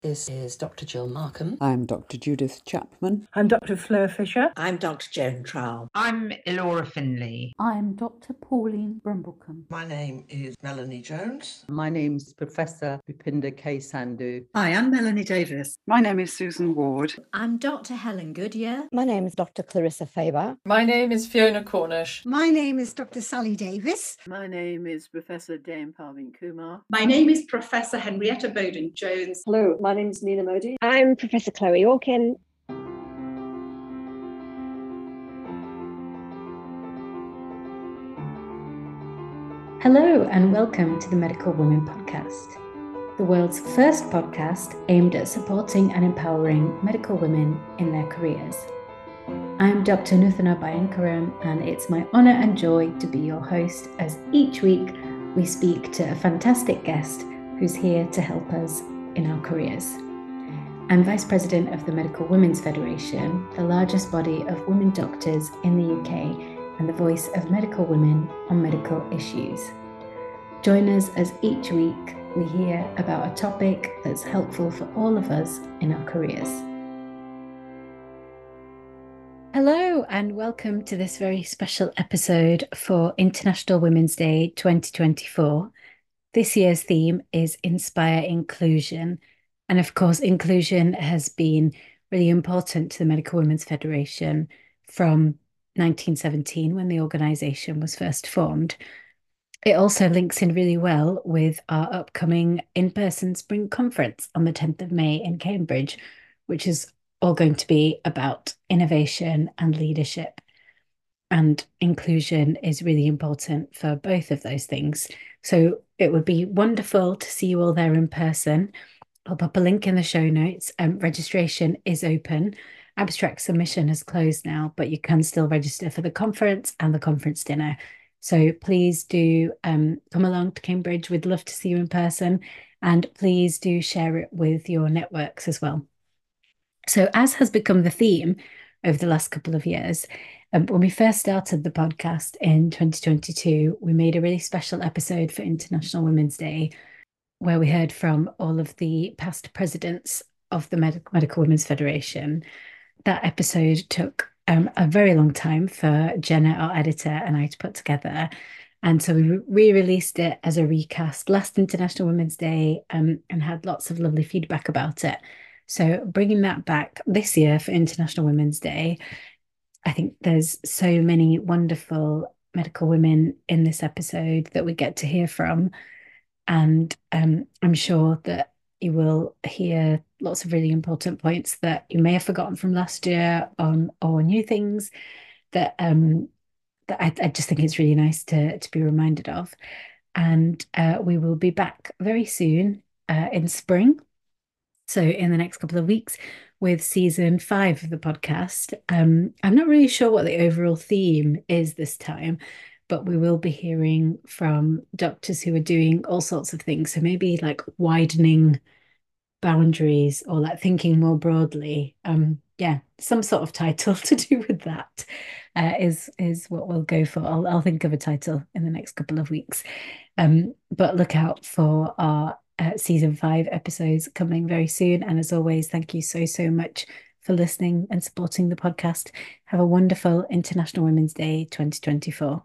This is Dr. Jill Markham. I'm Dr. Judith Chapman. I'm Dr. Fleur Fisher. I'm Dr. Joan Trowell. I'm Elora Finley. I'm Dr. Pauline Brumblecombe. My name is Melanie Jones. My name's Professor Bipinda K. Sandhu. Hi, I'm Melanie Davis. My name is Susan Ward. I'm Dr. Helen Goodyear. My name is Dr. Clarissa Faber. My name is Fiona Cornish. My name is Dr. Sally Davis. My name is Professor Dame Parveen Kumar. My name is Professor Henrietta Bowden-Jones. Hello, my name is Nina Modi. I'm Professor Chloe Orkin. Hello and welcome to the Medical Women Podcast, the world's first podcast aimed at supporting and empowering medical women in their careers. I'm Dr. Nuthana Bhayankaram, and it's my honour and joy to be your host as each week we speak to a fantastic guest who's here to help us in our careers. I'm Vice President of the Medical Women's Federation, the largest body of women doctors in the UK and the voice of medical women on medical issues. Join us as each week we hear about a topic that's helpful for all of us in our careers. Hello and welcome to this very special episode for International Women's Day 2024. This year's theme is Inspire Inclusion. And of course, inclusion has been really important to the Medical Women's Federation from 1917 when the organisation was first formed. It also links in really well with our upcoming in-person spring conference on the 10th of May in Cambridge, which is all going to be about innovation and leadership. And inclusion is really important for both of those things. So it would be wonderful to see you all there in person. I'll pop a link in the show notes. Registration is open. Abstract submission has closed now, but you can still register for the conference and the conference dinner. So please do come along to Cambridge. We'd love to see you in person. And please do share it with your networks as well. So as has become the theme over the last couple of years, when we first started the podcast in 2022, we made a really special episode for International Women's Day, where we heard from all of the past presidents of the Medical Women's Federation. That episode took a very long time for Jenna, our editor, and I to put together. And so we re-released it as a recast last International Women's Day and had lots of lovely feedback about it. So bringing that back this year for International Women's Day, I think there's so many wonderful medical women in this episode that we get to hear from. And I'm sure that you will hear lots of really important points that you may have forgotten from last year or new things that I just think it's really nice to be reminded of. And we will be back very soon in spring. So in the next couple of weeks with season 5 of the podcast. I'm not really sure what the overall theme is this time, but we will be hearing from doctors who are doing all sorts of things. So maybe like widening boundaries or like thinking more broadly. Some sort of title to do with that is what we'll go for. I'll think of a title in the next couple of weeks. But look out for our season 5 episodes coming very soon. And as always, thank you so much for listening and supporting the podcast. Have a wonderful International Women's Day 2024.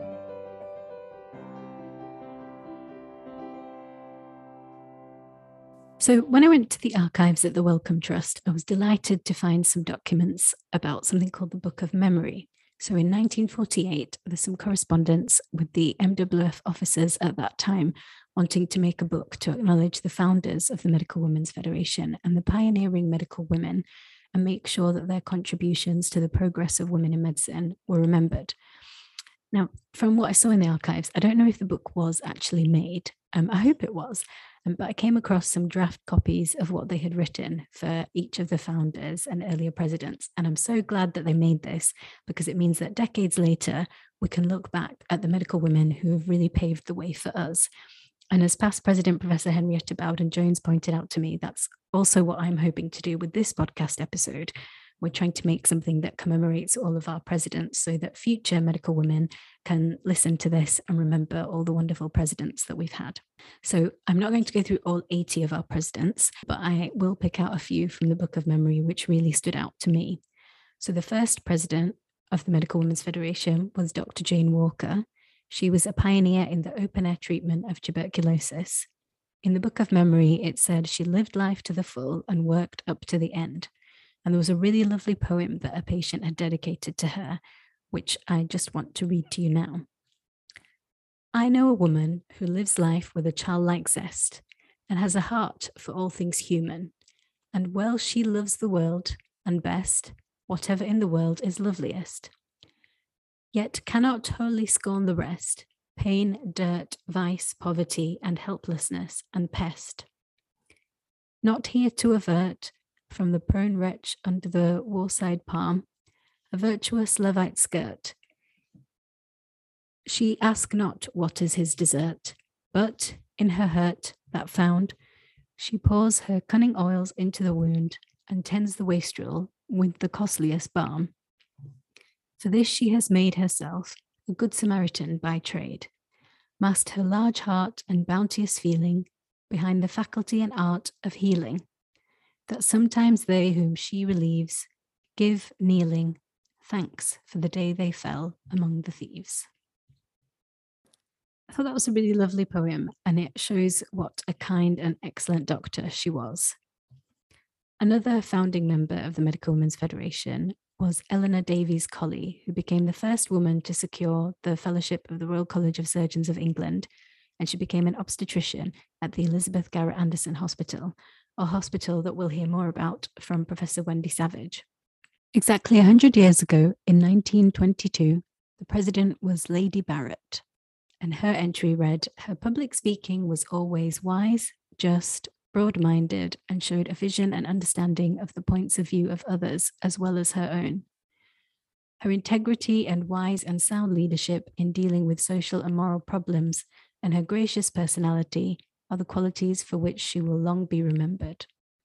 So when I went to the archives at the Wellcome Trust, I was delighted to find some documents about something called the Book of Memory. So in 1948, there's some correspondence with the MWF officers at that time wanting to make a book to acknowledge the founders of the Medical Women's Federation and the pioneering medical women and make sure that their contributions to the progress of women in medicine were remembered. Now, from what I saw in the archives, I don't know if the book was actually made. I hope it was. But I came across some draft copies of what they had written for each of the founders and earlier presidents. And I'm so glad that they made this because it means that decades later, we can look back at the medical women who have really paved the way for us. And as past President Professor Henrietta Bowden-Jones pointed out to me, that's also what I'm hoping to do with this podcast episode, We're trying to make something that commemorates all of our presidents so that future medical women can listen to this and remember all the wonderful presidents that we've had. So I'm not going to go through all 80 of our presidents, but I will pick out a few from the Book of Memory which really stood out to me. So the first president of the Medical Women's Federation was Dr. Jane Walker. She was a pioneer in the open-air treatment of tuberculosis. In the Book of Memory, it said she lived life to the full and worked up to the end. And there was a really lovely poem that a patient had dedicated to her, which I just want to read to you now. I know a woman who lives life with a childlike zest and has a heart for all things human. And well, she loves the world and best, whatever in the world is loveliest. Yet cannot wholly scorn the rest, pain, dirt, vice, poverty, and helplessness, and pest. Not here to avert from the prone wretch under the warside palm a virtuous Levite skirt. She ask not what is his desert, but in her hurt that found, she pours her cunning oils into the wound and tends the wastrel with the costliest balm. For this she has made herself a good Samaritan by trade, masked her large heart and bounteous feeling behind the faculty and art of healing, that sometimes they whom she relieves give, kneeling, thanks for the day they fell among the thieves. I thought that was a really lovely poem, and it shows what a kind and excellent doctor she was. Another founding member of the Medical Women's Federation was Eleanor Davies Colley, who became the first woman to secure the fellowship of the Royal College of Surgeons of England, and she became an obstetrician at the Elizabeth Garrett Anderson Hospital, a hospital that we'll hear more about from Professor Wendy Savage. Exactly 100 years ago, in 1922, the president was Lady Barrett, and her entry read, "Her public speaking was always wise, just, broad-minded, and showed a vision and understanding of the points of view of others as well as her own. Her integrity and wise and sound leadership in dealing with social and moral problems and her gracious personality are the qualities for which she will long be remembered."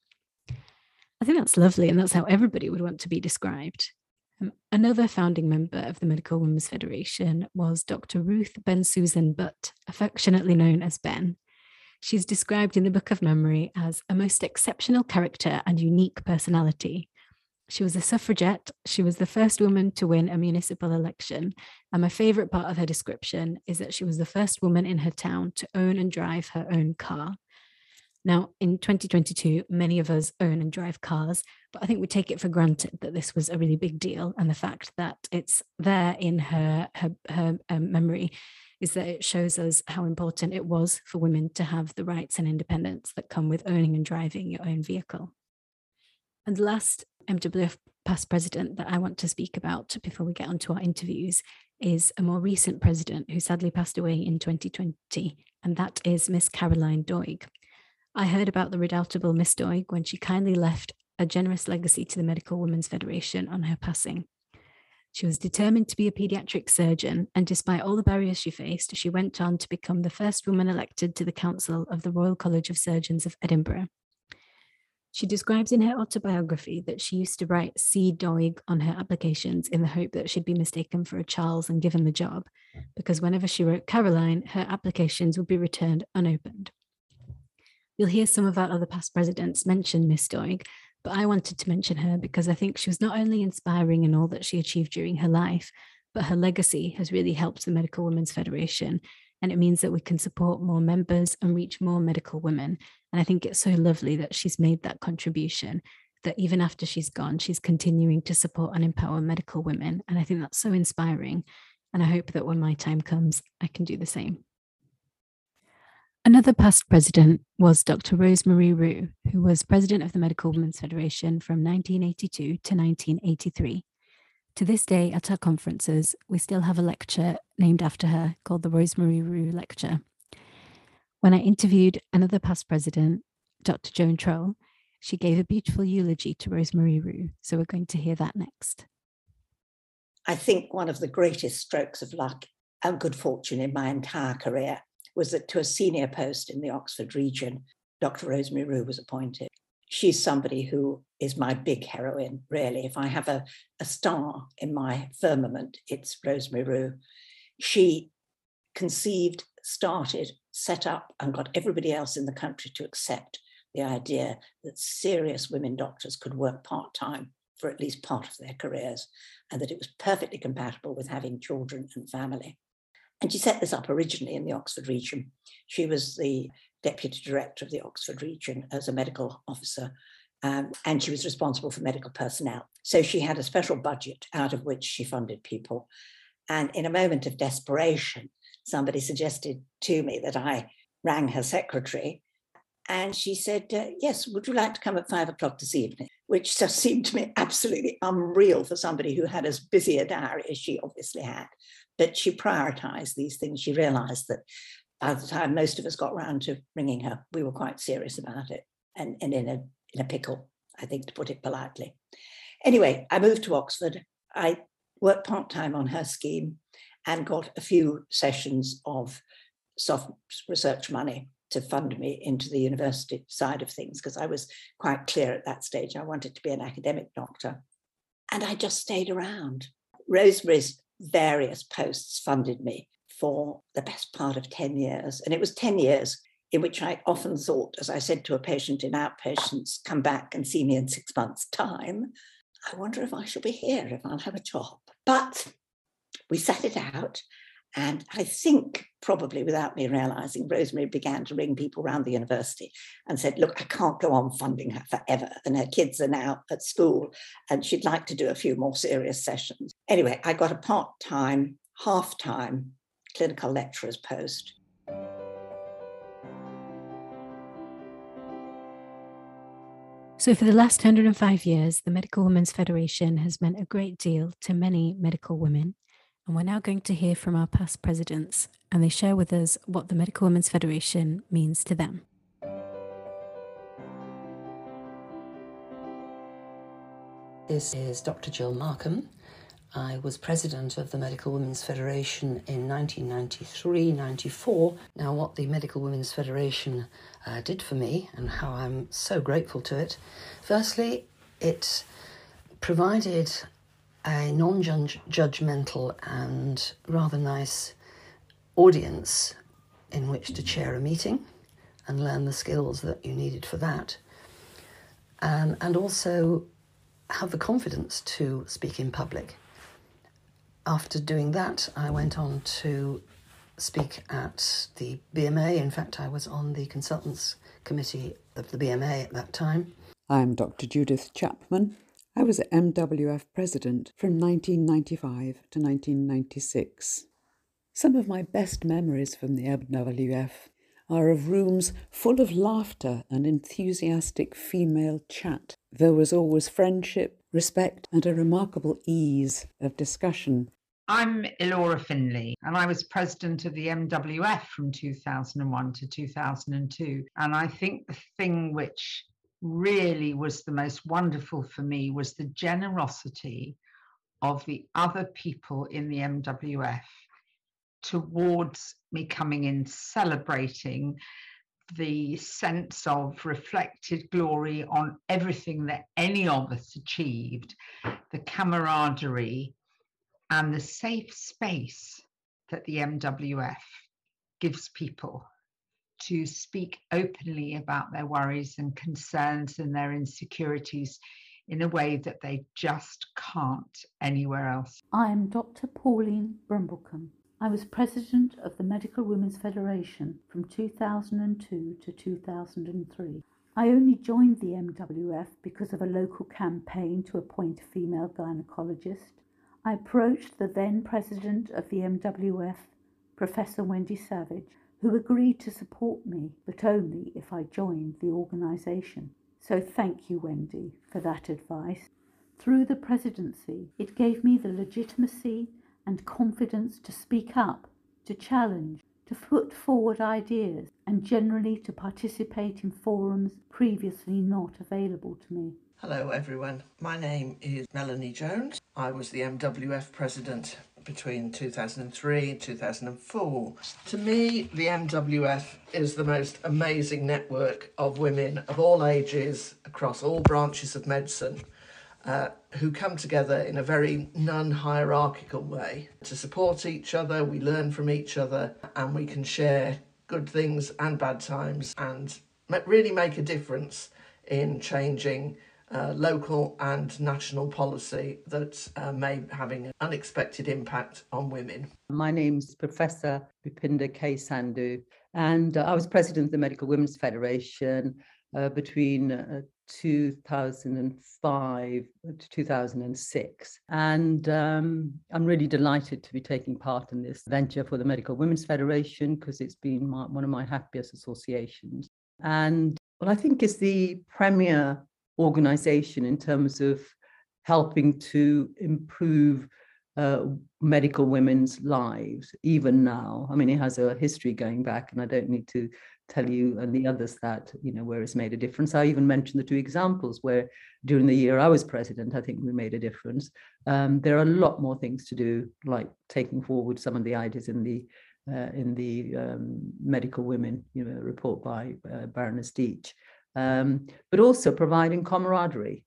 I think that's lovely, and that's how everybody would want to be described. Another founding member of the Medical Women's Federation was Dr. Ruth Bensusan Butt, affectionately known as Ben. She's described in the Book of Memory as a most exceptional character and unique personality. She was a suffragette. She was the first woman to win a municipal election. And my favourite part of her description is that she was the first woman in her town to own and drive her own car. Now, in 2022, many of us own and drive cars, but I think we take it for granted that this was a really big deal. And the fact that it's there in her memory is that it shows us how important it was for women to have the rights and independence that come with owning and driving your own vehicle. And the last MWF past president that I want to speak about before we get onto our interviews is a more recent president who sadly passed away in 2020, and that is Miss Caroline Doig. I heard about the redoubtable Miss Doig when she kindly left a generous legacy to the Medical Women's Federation on her passing. She was determined to be a paediatric surgeon, and despite all the barriers she faced, she went on to become the first woman elected to the Council of the Royal College of Surgeons of Edinburgh. She describes in her autobiography that she used to write C. Doig on her applications in the hope that she'd be mistaken for a Charles and given the job, because whenever she wrote Caroline, her applications would be returned unopened. You'll hear some of our other past presidents mention Miss Doig, but I wanted to mention her because I think she was not only inspiring in all that she achieved during her life, but her legacy has really helped the Medical Women's Federation, and it means that we can support more members and reach more medical women. And I think it's so lovely that she's made that contribution, that even after she's gone, she's continuing to support and empower medical women. And I think that's so inspiring. And I hope that when my time comes, I can do the same. Another past president was Dr. Rosemarie Rue, who was president of the Medical Women's Federation from 1982 to 1983. To this day, at our conferences, we still have a lecture named after her called the Rosemarie Rue Lecture. When I interviewed another past president, Dr. Joan Troll, she gave a beautiful eulogy to Rosemarie Rue, so we're going to hear that next. I think one of the greatest strokes of luck and good fortune in my entire career was that to a senior post in the Oxford region, Dr. Rosemarie Rue was appointed. she's somebody who is my big heroine, really. If I have a star in my firmament, it's Rosemary Rue. She conceived, started, set up, and got everybody else in the country to accept the idea that serious women doctors could work part-time for at least part of their careers, and that it was perfectly compatible with having children and family. And she set this up originally in the Oxford region. She was the deputy director of the Oxford region as a medical officer, and she was responsible for medical personnel. So she had a special budget out of which she funded people. And in a moment of desperation, somebody suggested to me that I rang her secretary, and she said, yes, would you like to come at 5 o'clock this evening? Which just seemed to me absolutely unreal for somebody who had as busy a diary as she obviously had. But she prioritised these things. She realised that by the time most of us got round to ringing her, we were quite serious about it and in a pickle, I think, to put it politely. Anyway, I moved to Oxford. I worked part-time on her scheme and got a few sessions of soft research money to fund me into the university side of things, because I was quite clear at that stage I wanted to be an academic doctor. And I just stayed around. Rosemary's various posts funded me for the best part of 10 years. And it was 10 years in which I often thought, as I said to a patient in outpatients, come back and see me in 6 months' time. I wonder if I shall be here, if I'll have a job. But we sat it out. And I think, probably without me realising, Rosemary began to ring people around the university and said, look, I can't go on funding her forever. And her kids are now at school and she'd like to do a few more serious sessions. Anyway, I got a part-time, half-time clinical lecturer's post. So for the last 105 years, the Medical Women's Federation has meant a great deal to many medical women. And we're now going to hear from our past presidents, and they share with us what the Medical Women's Federation means to them. This is Dr. Jill Markham. I was president of the Medical Women's Federation in 1993-94. Now, what the Medical Women's Federation did for me and how I'm so grateful to it, firstly, it provided a non-judgmental and rather nice audience in which to chair a meeting and learn the skills that you needed for that, and also have the confidence to speak in public. After doing that, I went on to speak at the BMA. In fact, I was on the consultants committee of the BMA at that time. I'm Dr. Judith Chapman. I was MWF president from 1995 to 1996. Some of my best memories from the MWF are of rooms full of laughter and enthusiastic female chat. There was always friendship, respect, and a remarkable ease of discussion. I'm Elora Finley, and I was president of the MWF from 2001 to 2002. And I think the thing which really was the most wonderful for me was the generosity of the other people in the MWF towards me coming in, celebrating the sense of reflected glory on everything that any of us achieved, the camaraderie and the safe space that the MWF gives people to speak openly about their worries and concerns and their insecurities in a way that they just can't anywhere else. I am Dr. Pauline Brumblecombe. I was president of the Medical Women's Federation from 2002 to 2003. I only joined the MWF because of a local campaign to appoint a female gynaecologist. I approached the then president of the MWF, Professor Wendy Savage, who agreed to support me, but only if I joined the organisation. So thank you, Wendy, for that advice. Through the presidency, it gave me the legitimacy and confidence to speak up, to challenge, to put forward ideas, and generally to participate in forums previously not available to me. Hello everyone, my name is Melanie Jones. I was the MWF president between 2003 and 2004. To me, the MWF is the most amazing network of women of all ages across all branches of medicine who come together in a very non-hierarchical way to support each other. We learn from each other and we can share good things and bad times and really make a difference in changing local and national policy that may having an unexpected impact on women. My name's Professor Bipinda K. Sandhu, and I was president of the Medical Women's Federation between 2005 to 2006. And I'm really delighted to be taking part in this venture for the Medical Women's Federation because it's been one of my happiest associations. And well, I think it's the premier organization in terms of helping to improve medical women's lives, even now. I mean, it has a history going back, and I don't need to tell you and the others that, where it's made a difference. I even mentioned the two examples where during the year I was president, I think we made a difference. There are a lot more things to do, like taking forward some of the ideas in the Medical Women report by Baroness Deitch. But also providing camaraderie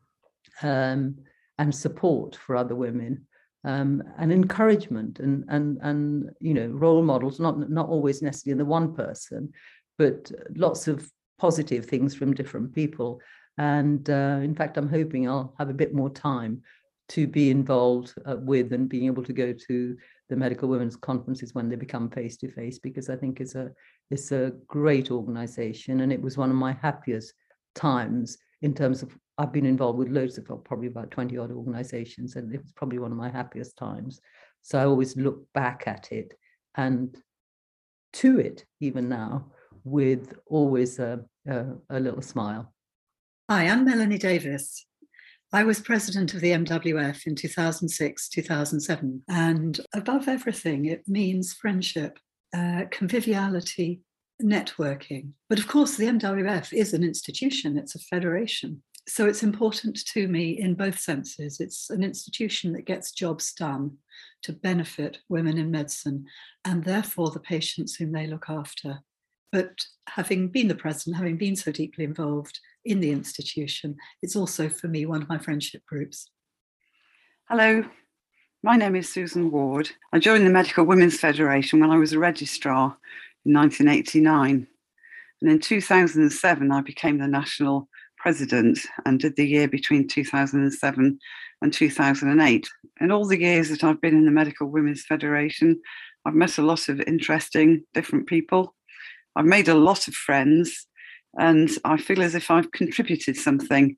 and support for other women, and encouragement and role models, not always necessarily in the one person, but lots of positive things from different people. And in fact, I'm hoping I'll have a bit more time to be involved with and being able to go to the Medical Women's Conferences when they become face-to-face, because I think it's a great organization, and it was one of my happiest times in terms of I've been involved with loads of, probably about 20 odd organizations, and it was probably one of my happiest times. So I always look back at it and to it even now with always a little smile. Hi, I'm Melanie Davis. I was president of the MWF in 2006-2007, and above everything, it means friendship, conviviality, networking. But of course, the MWF is an institution, it's a federation. So it's important to me in both senses. It's an institution that gets jobs done to benefit women in medicine and therefore the patients whom they look after. But having been the president, having been so deeply involved in the institution, it's also for me one of my friendship groups. Hello, my name is Susan Ward. I joined the Medical Women's Federation when I was a registrar in 1989. And in 2007, I became the national president and did the year between 2007 and 2008. In all the years that I've been in the Medical Women's Federation, I've met a lot of interesting, different people. I've made a lot of friends, and I feel as if I've contributed something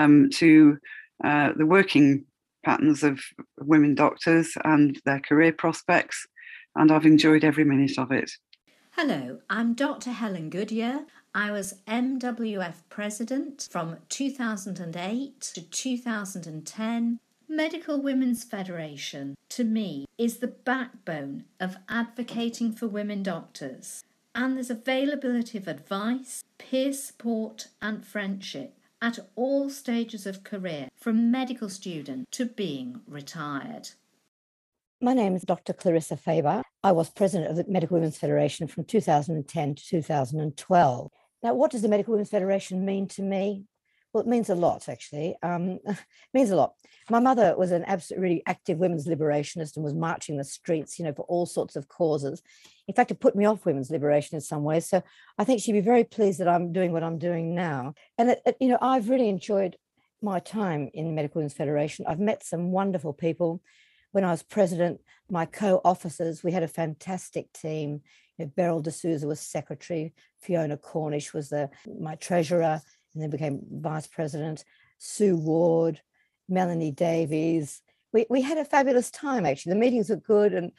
to the working patterns of women doctors and their career prospects, and I've enjoyed every minute of it. Hello, I'm Dr. Helen Goodyear. I was MWF President from 2008 to 2010. Medical Women's Federation, to me, is the backbone of advocating for women doctors. And there's availability of advice, peer support and friendship at all stages of career, from medical student to being retired. My name is Dr. Clarissa Faber. I was president of the Medical Women's Federation from 2010 to 2012. Now, what does the Medical Women's Federation mean to me? Well, it means a lot, actually. It means a lot. My mother was an absolutely really active women's liberationist and was marching the streets, for all sorts of causes. In fact, it put me off women's liberation in some ways. So I think she'd be very pleased that I'm doing what I'm doing now. And, I've really enjoyed my time in Medical Women's Federation. I've met some wonderful people. When I was president, my co-officers, we had a fantastic team. Beryl D'Souza was secretary, Fiona Cornish was my treasurer, and then became vice president, Sue Ward, Melanie Davies. We had a fabulous time, actually. The meetings were good and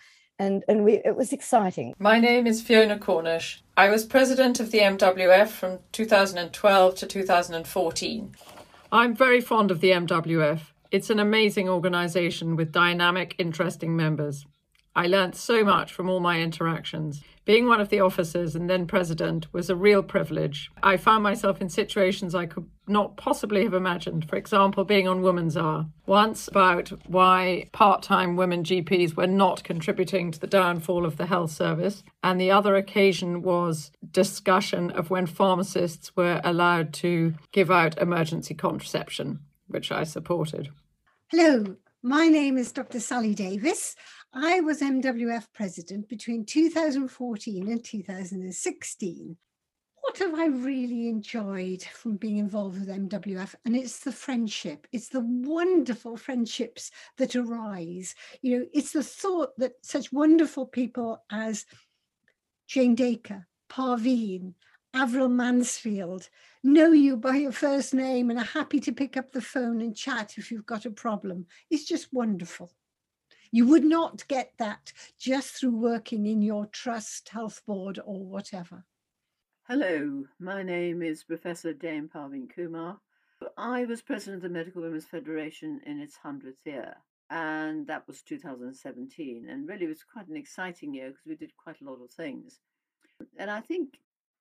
it was exciting. My name is Fiona Cornish. I was president of the MWF from 2012 to 2014. I'm very fond of the MWF. It's an amazing organisation with dynamic, interesting members. I learned so much from all my interactions. Being one of the officers and then president was a real privilege. I found myself in situations I could not possibly have imagined. For example, being on Women's Hour. Once about why part-time women GPs were not contributing to the downfall of the health service. And the other occasion was discussion of when pharmacists were allowed to give out emergency contraception, which I supported. Hello, my name is Dr. Sally Davis. I was MWF president between 2014 and 2016. What have I really enjoyed from being involved with MWF? And it's the friendship. It's the wonderful friendships that arise. You know, it's the thought that such wonderful people as Jane Dacre, Parveen, Avril Mansfield know you by your first name and are happy to pick up the phone and chat if you've got a problem. It's just wonderful. You would not get that just through working in your trust, health board, or whatever. Hello, my name is Professor Dame Parveen Kumar. I was president of the Medical Women's Federation in its 100th year, and that was 2017. And really, it was quite an exciting year because we did quite a lot of things. And I think,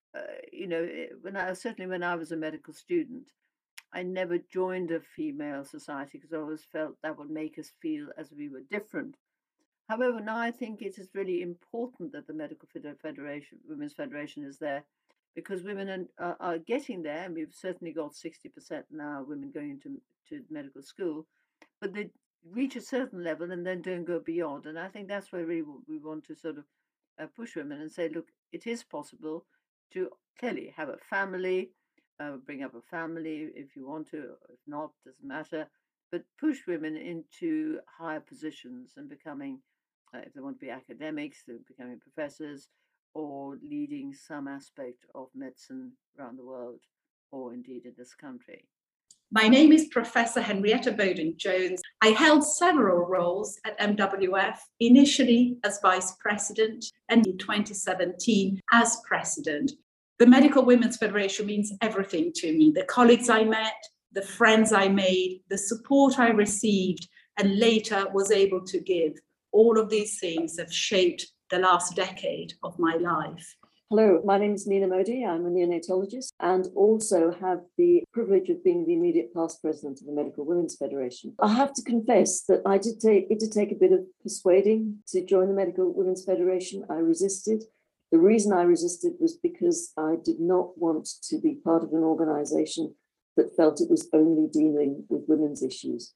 when I was a medical student, I never joined a female society because I always felt that would make us feel as we were different. However, now I think it is really important that the Medical Federation, Women's Federation is there because women are getting there, and we've certainly got 60% now women going to medical school, but they reach a certain level and then don't go beyond. And I think that's where we want to sort of push women and say, look, it is possible to clearly have a family, bring up a family if you want to, or if not, doesn't matter, but push women into higher positions and becoming, if they want to be academics, they're becoming professors or leading some aspect of medicine around the world or indeed in this country. My name is Professor Henrietta Bowden-Jones. I held several roles at MWF, initially as Vice President and in 2017 as President. The Medical Women's Federation means everything to me. The colleagues I met, the friends I made, the support I received, and later was able to give. All of these things have shaped the last decade of my life. Hello, my name is Nina Modi. I'm a neonatologist and also have the privilege of being the immediate past president of the Medical Women's Federation. I have to confess that it did take a bit of persuading to join the Medical Women's Federation. I resisted. The reason I resisted was because I did not want to be part of an organization that felt it was only dealing with women's issues.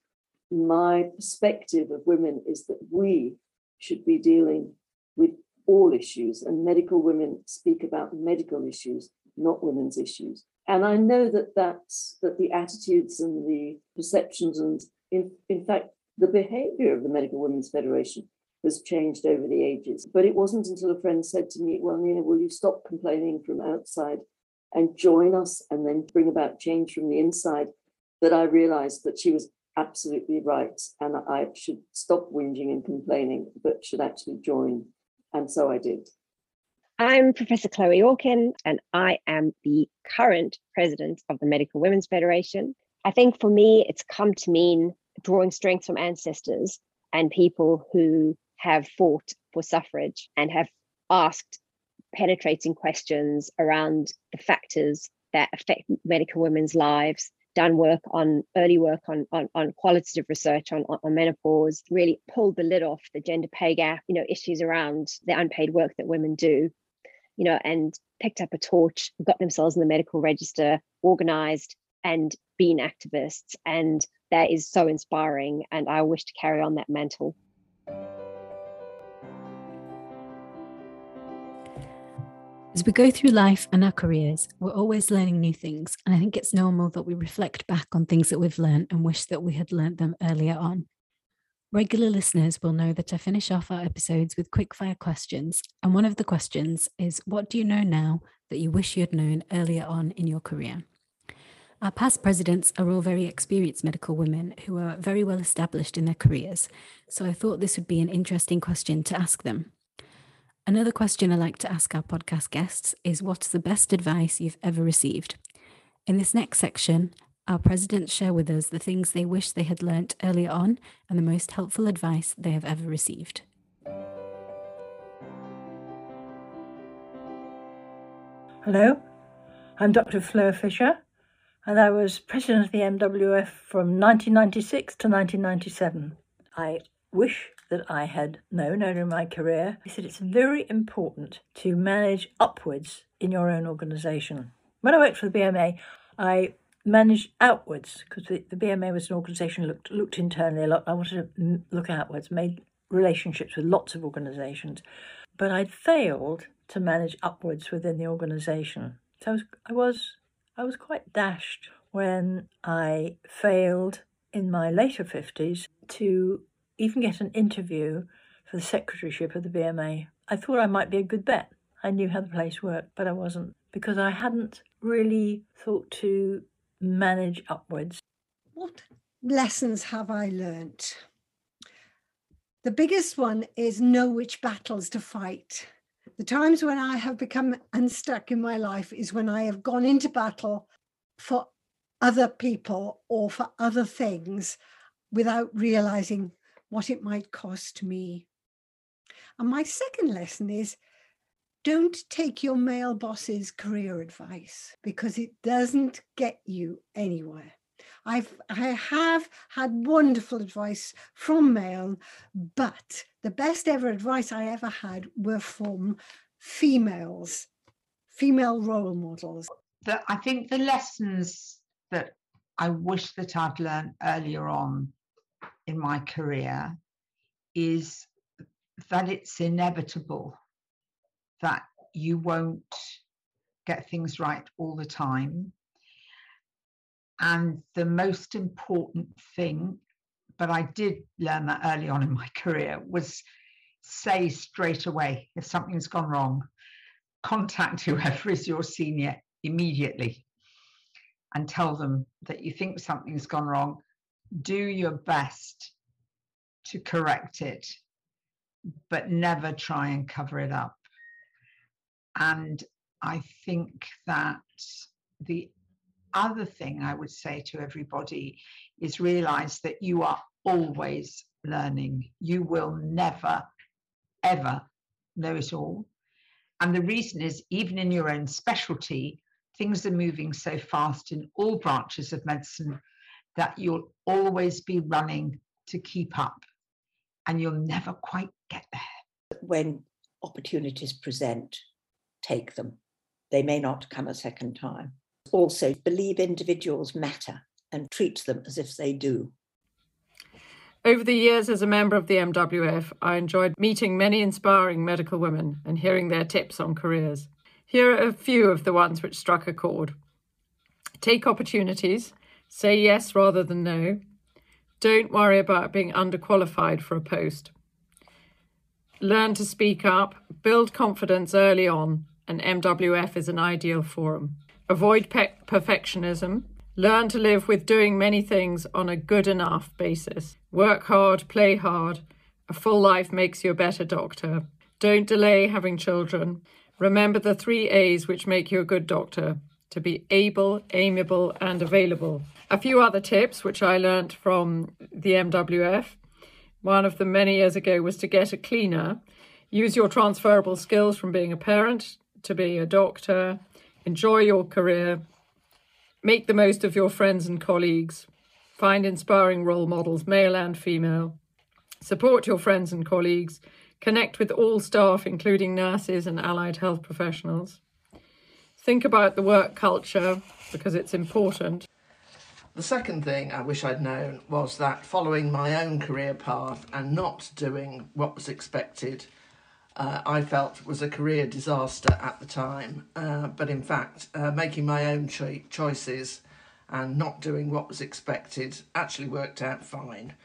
My perspective of women is that we should be dealing with all issues, and medical women speak about medical issues, not women's issues. And I know that the attitudes and the perceptions and in fact, the behavior of the Medical Women's Federation has changed over the ages. But it wasn't until a friend said to me, well, Nina, will you stop complaining from outside and join us and then bring about change from the inside, that I realized that she was absolutely right. And I should stop whinging and complaining, but should actually join. And so I did. I'm Professor Chloe Orkin, and I am the current president of the Medical Women's Federation. I think for me, it's come to mean drawing strength from ancestors and people who have fought for suffrage and have asked penetrating questions around the factors that affect medical women's lives, done early work on qualitative research on menopause, really pulled the lid off the gender pay gap, issues around the unpaid work that women do, and picked up a torch, got themselves in the medical register, organized and been activists. And that is so inspiring. And I wish to carry on that mantle. As we go through life and our careers, we're always learning new things. And I think it's normal that we reflect back on things that we've learned and wish that we had learned them earlier on. Regular listeners will know that I finish off our episodes with quickfire questions. And one of the questions is, what do you know now that you wish you had known earlier on in your career? Our past presidents are all very experienced medical women who are very well established in their careers. So I thought this would be an interesting question to ask them. Another question I like to ask our podcast guests is, what's the best advice you've ever received? In this next section, our presidents share with us the things they wish they had learnt earlier on and the most helpful advice they have ever received. Hello, I'm Dr. Fleur Fisher, and I was president of the MWF from 1996 to 1997. I wish that I had known earlier in my career that it's very important to manage upwards in your own organisation. When I worked for the BMA, I managed outwards because the BMA was an organisation that looked internally a lot. I wanted to look outwards, made relationships with lots of organisations, but I'd failed to manage upwards within the organisation. So I was quite dashed when I failed in my later 50s to even get an interview for the secretaryship of the BMA. I thought I might be a good bet. I knew how the place worked, but I wasn't, because I hadn't really thought to manage upwards. What lessons have I learnt? The biggest one is know which battles to fight. The times when I have become unstuck in my life is when I have gone into battle for other people or for other things without realizing what it might cost me. And my second lesson is don't take your male boss's career advice because it doesn't get you anywhere. I have had wonderful advice from male, but the best ever advice I ever had were from female role models. I think the lessons that I wish that I'd learned earlier on in my career is that it's inevitable that you won't get things right all the time. And the most important thing, but I did learn that early on in my career, was say straight away if something's gone wrong. Contact whoever is your senior immediately and tell them that you think something's gone wrong. Do your best to correct it, but never try and cover it up. And I think that the other thing I would say to everybody is realize that you are always learning. You will never, ever know it all. And the reason is, even in your own specialty, things are moving so fast in all branches of medicine that you'll always be running to keep up, and you'll never quite get there. When opportunities present, take them. They may not come a second time. Also, believe individuals matter and treat them as if they do. Over the years as a member of the MWF, I enjoyed meeting many inspiring medical women and hearing their tips on careers. Here are a few of the ones which struck a chord. Take opportunities. Say yes rather than no. Don't worry about being underqualified for a post. Learn to speak up. Build confidence early on, and MWF is an ideal forum. Avoid perfectionism. Learn to live with doing many things on a good enough basis. Work hard, play hard. A full life makes you a better doctor. Don't delay having children. Remember the 3 A's which make you a good doctor: to be able, amiable, and available. A few other tips which I learnt from the MWF. One of them many years ago was to get a cleaner. Use your transferable skills from being a parent to being a doctor. Enjoy your career. Make the most of your friends and colleagues. Find inspiring role models, male and female. Support your friends and colleagues. Connect with all staff, including nurses and allied health professionals. Think about the work culture because it's important. The second thing I wish I'd known was that following my own career path and not doing what was expected, I felt was a career disaster at the time. But in fact, making my own choices and not doing what was expected actually worked out fine.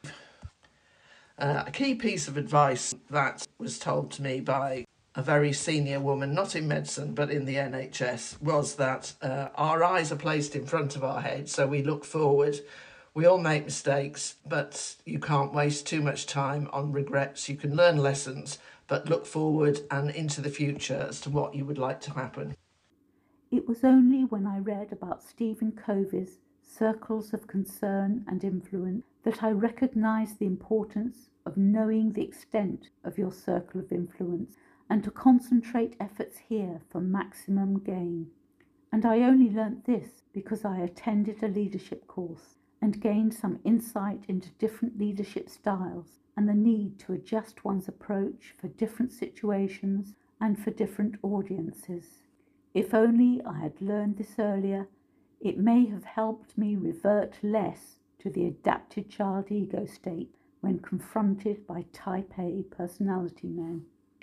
A key piece of advice that was told to me by a very senior woman, not in medicine, but in the NHS, was that our eyes are placed in front of our head, so we look forward. We all make mistakes, but you can't waste too much time on regrets. You can learn lessons, but look forward and into the future as to what you would like to happen. It was only when I read about Stephen Covey's Circles of Concern and Influence that I recognised the importance of knowing the extent of your circle of influence and to concentrate efforts here for maximum gain. And I only learnt this because I attended a leadership course and gained some insight into different leadership styles and the need to adjust one's approach for different situations and for different audiences. If only I had learned this earlier, it may have helped me revert less to the adapted child ego state when confronted by type A personality men.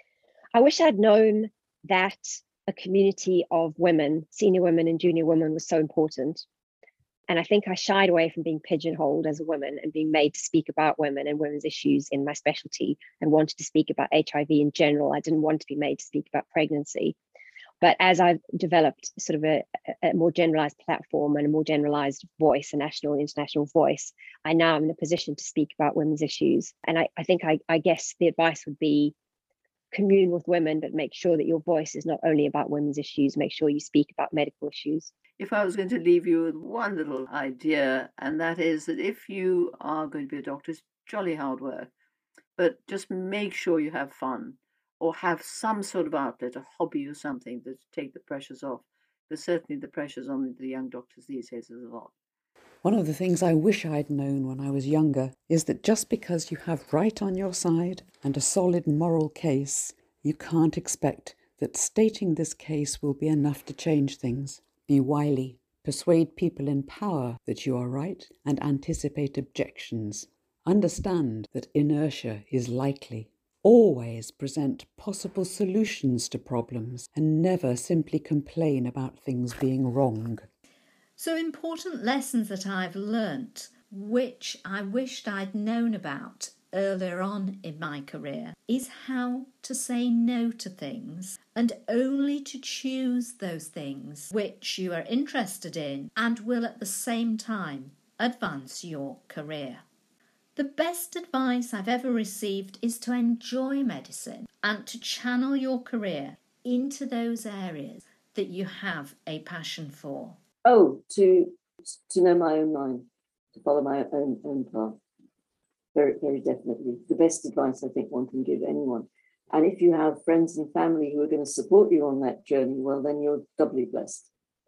I wish I'd known that a community of women, senior women and junior women, was so important. And I think I shied away from being pigeonholed as a woman and being made to speak about women and women's issues in my specialty, and wanted to speak about HIV in general. I didn't want to be made to speak about pregnancy. But as I've developed sort of a more generalized platform and a more generalized voice, a national and international voice, I now am in a position to speak about women's issues. And I think I guess the advice would be commune with women, but make sure that your voice is not only about women's issues, make sure you speak about medical issues. If I was going to leave you with one little idea, and that is that if you are going to be a doctor, it's jolly hard work, but just make sure you have fun or have some sort of outlet, a hobby or something to take the pressures off. Because certainly the pressures on the young doctors these days is a lot. One of the things I wish I'd known when I was younger is that just because you have right on your side and a solid moral case, you can't expect that stating this case will be enough to change things. Be wily, persuade people in power that you are right, and anticipate objections. Understand that inertia is likely. Always present possible solutions to problems and never simply complain about things being wrong. So important lessons that I've learnt, which I wished I'd known about earlier on in my career, is how to say no to things and only to choose those things which you are interested in and will at the same time advance your career. The best advice I've ever received is to enjoy medicine and to channel your career into those areas that you have a passion for. Oh, to know my own mind, to follow my own path. Very, very definitely. The best advice I think one can give anyone. And if you have friends and family who are going to support you on that journey, well, then you're doubly blessed.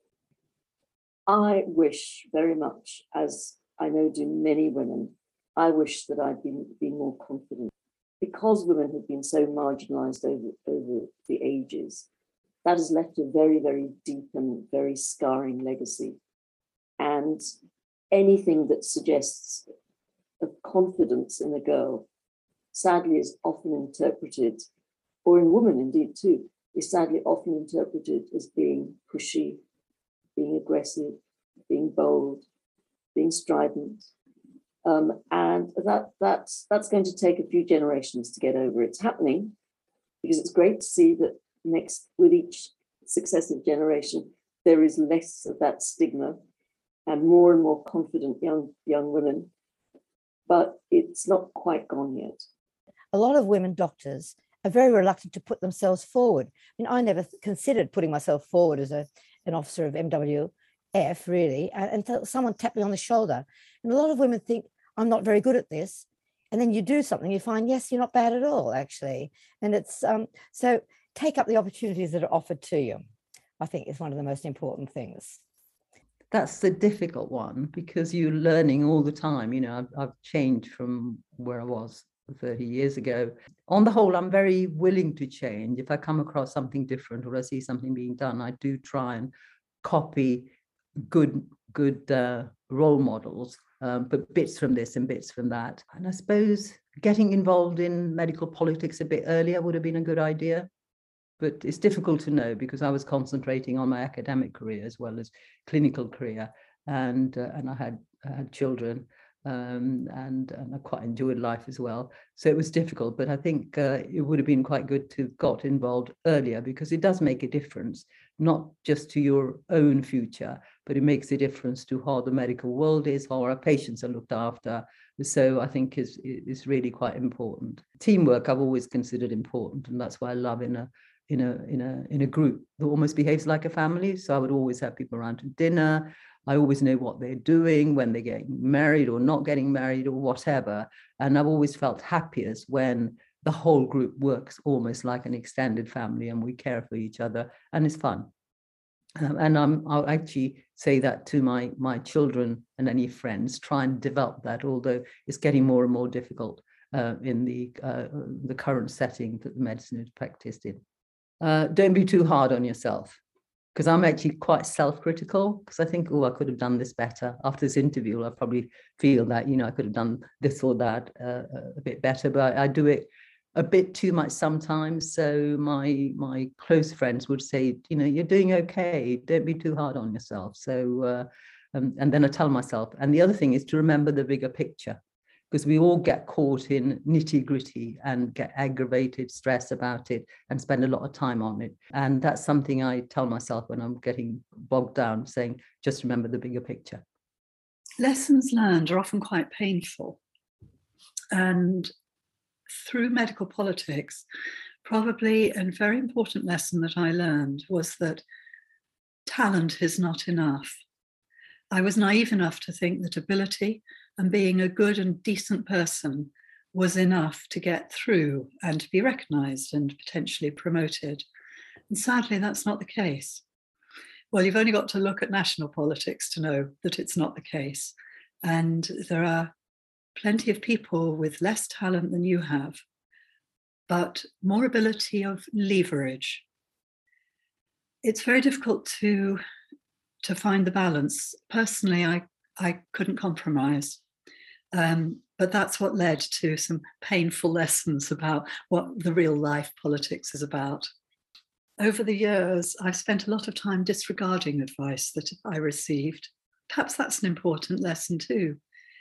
I wish very much, as I know do many women, I wish that I'd been more confident. Because women have been so marginalized over the ages, that has left a very, very deep and very scarring legacy. And anything that suggests of confidence in a girl, sadly, is often interpreted, or in women indeed too, is sadly often interpreted as being pushy, being aggressive, being bold, being strident. And that's going to take a few generations to get over. It's happening because it's great to see that with each successive generation, there is less of that stigma and more confident young women, but it's not quite gone yet. A lot of women doctors are very reluctant to put themselves forward. I mean, I never considered putting myself forward as an officer of MWF, really, until someone tapped me on the shoulder. And a lot of women think, I'm not very good at this. And then you do something, you find, yes, you're not bad at all, actually. And it's so take up the opportunities that are offered to you, I think, is one of the most important things. That's the difficult one because you're learning all the time. You know, I've changed from where I was 30 years ago. On the whole, I'm very willing to change. If I come across something different or I see something being done, I do try and copy good role models, but bits from this and bits from that. And I suppose getting involved in medical politics a bit earlier would have been a good idea. But it's difficult to know because I was concentrating on my academic career as well as clinical career, and I had children, and I quite enjoyed life as well. So it was difficult, but I think it would have been quite good to have got involved earlier because it does make a difference, not just to your own future, but it makes a difference to how the medical world is, how our patients are looked after. So I think is really quite important. Teamwork I've always considered important, and that's why I love in a group that almost behaves like a family. So I would always have people around to dinner. I always know what they're doing, when they're getting married or not getting married or whatever. And I've always felt happiest when the whole group works almost like an extended family, and we care for each other, and it's fun. And I'll actually say that to my children and any friends, try and develop that, although it's getting more and more difficult in the current setting that the medicine is practiced in. Don't be too hard on yourself, because I'm actually quite self-critical, because I think, oh, I could have done this better. After this interview, I probably feel that, I could have done this or that a bit better, but I do it a bit too much sometimes. So my close friends would say, you're doing okay, don't be too hard on yourself. So and then I tell myself, and the other thing is to remember the bigger picture, because we all get caught in nitty-gritty and get aggravated, stress about it, and spend a lot of time on it. And that's something I tell myself when I'm getting bogged down, saying, just remember the bigger picture. Lessons learned are often quite painful. And through medical politics, probably a very important lesson that I learned was that talent is not enough. I was naive enough to think that ability and being a good and decent person was enough to get through and to be recognised and potentially promoted. And sadly, that's not the case. Well, you've only got to look at national politics to know that it's not the case. And there are plenty of people with less talent than you have, but more ability of leverage. It's very difficult to find the balance. Personally, I couldn't compromise. But that's what led to some painful lessons about what the real life politics is about. Over the years, I've spent a lot of time disregarding advice that I received. Perhaps that's an important lesson too.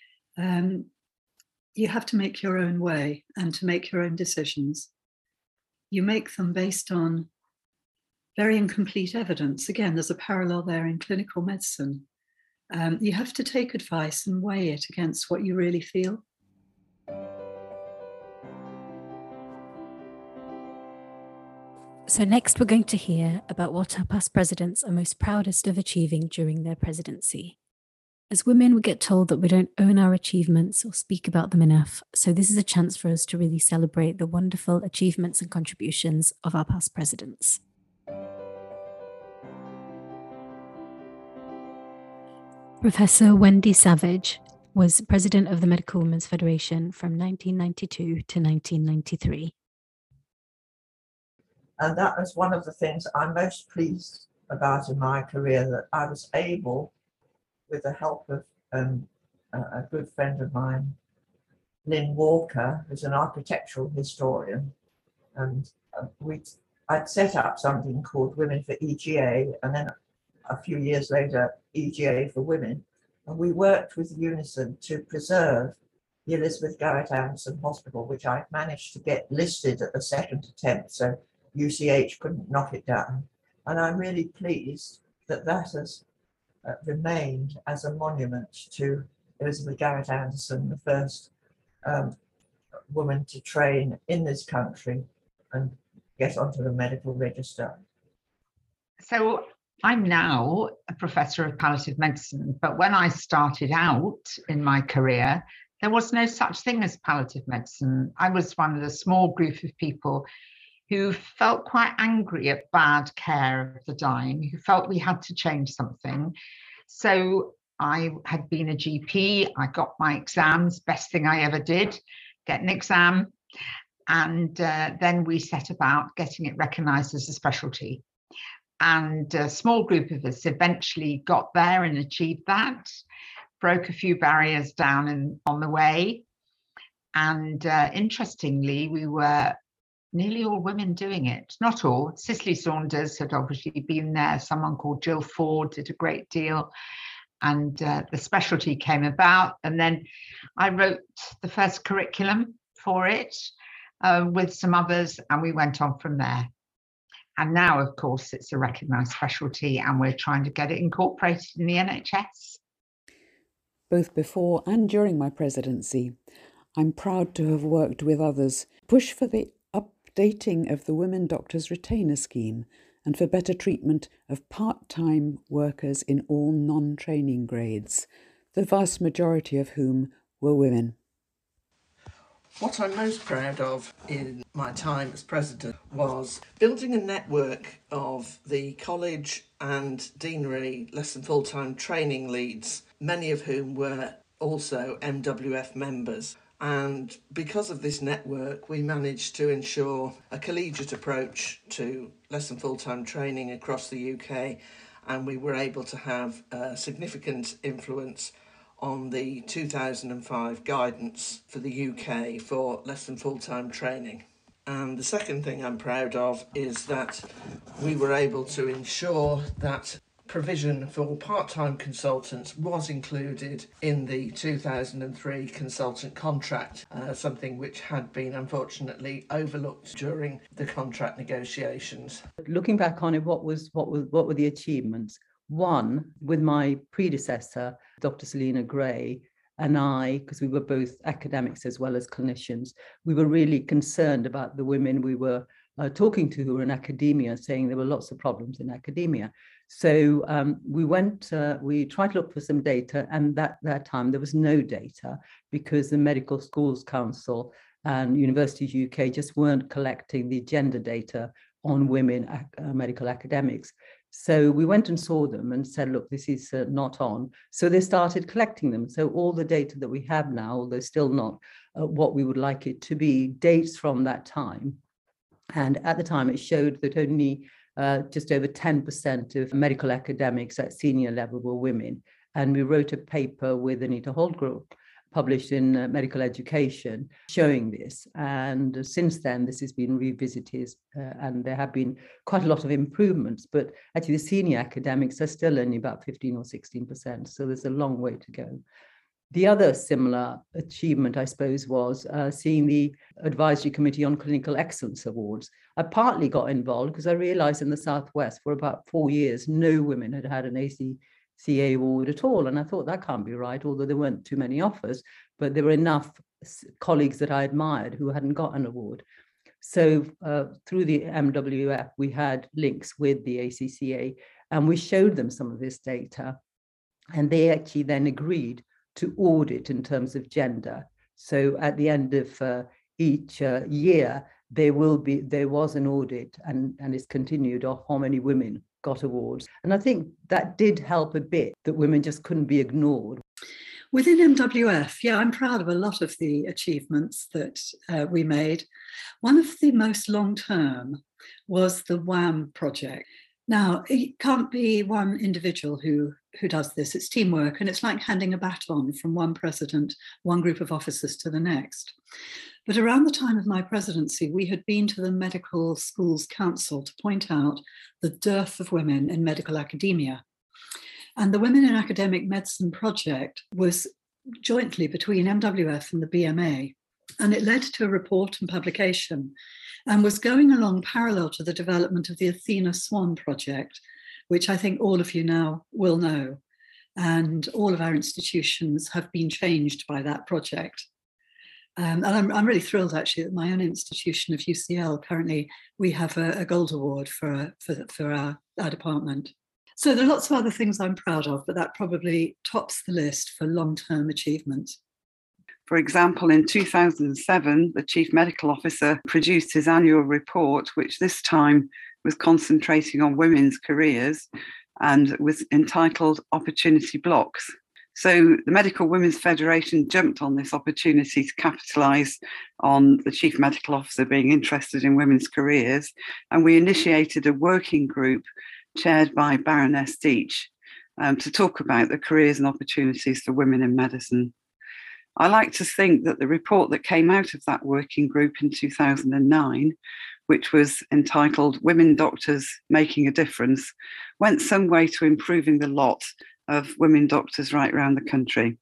You have to make your own way and to make your own decisions. You make them based on very incomplete evidence. Again, there's a parallel there in clinical medicine. You have to take advice and weigh it against what you really feel. So next we're going to hear about what our past presidents are most proudest of achieving during their presidency. As women, we get told that we don't own our achievements or speak about them enough, so this is a chance for us to really celebrate the wonderful achievements and contributions of our past presidents. Professor Wendy Savage was president of the Medical Women's Federation from 1992 to 1993. And that was one of the things I'm most pleased about in my career, that I was able, with the help of a good friend of mine, Lynn Walker, who's an architectural historian, and I'd set up something called Women for EGA, and then a few years later, EGA for Women, and we worked with Unison to preserve the Elizabeth Garrett Anderson Hospital, which I managed to get listed at the second attempt, so UCH couldn't knock it down. And I'm really pleased that that has remained as a monument to Elizabeth Garrett Anderson, the first woman to train in this country and get onto the medical register. So I'm now a professor of palliative medicine, but when I started out in my career, there was no such thing as palliative medicine. I was one of the small group of people who felt quite angry at bad care of the dying, who felt we had to change something. So I had been a GP, I got my exams, best thing I ever did, get an exam. And then we set about getting it recognised as a specialty. And a small group of us eventually got there and achieved that, broke a few barriers down on the way. And interestingly, we were nearly all women doing it. Not all. Cicely Saunders had obviously been there. Someone called Jill Ford did a great deal. And the specialty came about. And then I wrote the first curriculum for it with some others, and we went on from there. And now, of course, it's a recognised specialty, and we're trying to get it incorporated in the NHS. Both before and during my presidency, I'm proud to have worked with others, push for the updating of the Women Doctors Retainer Scheme and for better treatment of part-time workers in all non-training grades, the vast majority of whom were women. What I'm most proud of in my time as president was building a network of the college and deanery less than full-time training leads, many of whom were also MWF members. And because of this network, we managed to ensure a collegiate approach to less than full-time training across the UK, and we were able to have a significant influence on the 2005 guidance for the UK for less than full-time training. And the second thing I'm proud of is that we were able to ensure that provision for part-time consultants was included in the 2003 consultant contract, something which had been unfortunately overlooked during the contract negotiations. Looking back on it, what were the achievements? One, with my predecessor, Dr. Selina Gray, and I, because we were both academics as well as clinicians, we were really concerned about the women we were talking to who were in academia, saying there were lots of problems in academia. So we tried to look for some data, and that time there was no data because the Medical Schools Council and Universities UK just weren't collecting the gender data on women medical academics. So we went and saw them and said, look, this is not on. So they started collecting them. So all the data that we have now, although still not what we would like it to be, dates from that time. And at the time, it showed that only just over 10% of medical academics at senior level were women. And we wrote a paper with Anita Holdgrove, published in Medical Education, showing this. And since then, this has been revisited, and there have been quite a lot of improvements. But actually, the senior academics are still only about 15 or 16%. So there's a long way to go. The other similar achievement, I suppose, was seeing the Advisory Committee on Clinical Excellence Awards. I partly got involved because I realized in the Southwest for about 4 years, no women had had an ACCA award at all. And I thought that can't be right, although there weren't too many offers, but there were enough colleagues that I admired who hadn't got an award. So through the MWF, we had links with the ACCA, and we showed them some of this data. And they actually then agreed to audit in terms of gender. So at the end of each year, there was an audit, and it's continued, of how many women got awards. And I think that did help a bit, that women just couldn't be ignored. Within MWF, yeah, I'm proud of a lot of the achievements that we made. One of the most long-term was the WAM project. Now, it can't be one individual who does this. It's teamwork, and it's like handing a baton from one president, one group of officers to the next. But around the time of my presidency, we had been to the Medical Schools Council to point out the dearth of women in medical academia. And the Women in Academic Medicine project was jointly between MWF and the BMA. And it led to a report and publication, and was going along parallel to the development of the Athena Swan project, which I think all of you now will know. And all of our institutions have been changed by that project. And I'm really thrilled, actually, that my own institution of UCL, currently, we have a gold award for our department. So there are lots of other things I'm proud of, but that probably tops the list for long-term achievements. For example, in 2007, the Chief Medical Officer produced his annual report, which this time was concentrating on women's careers and was entitled Opportunity Blocks. So the Medical Women's Federation jumped on this opportunity to capitalise on the Chief Medical Officer being interested in women's careers, and we initiated a working group chaired by Baroness Deitch to talk about the careers and opportunities for women in medicine. I like to think that the report that came out of that working group in 2009, which was entitled Women Doctors Making a Difference, went some way to improving the lot of women doctors right around the country.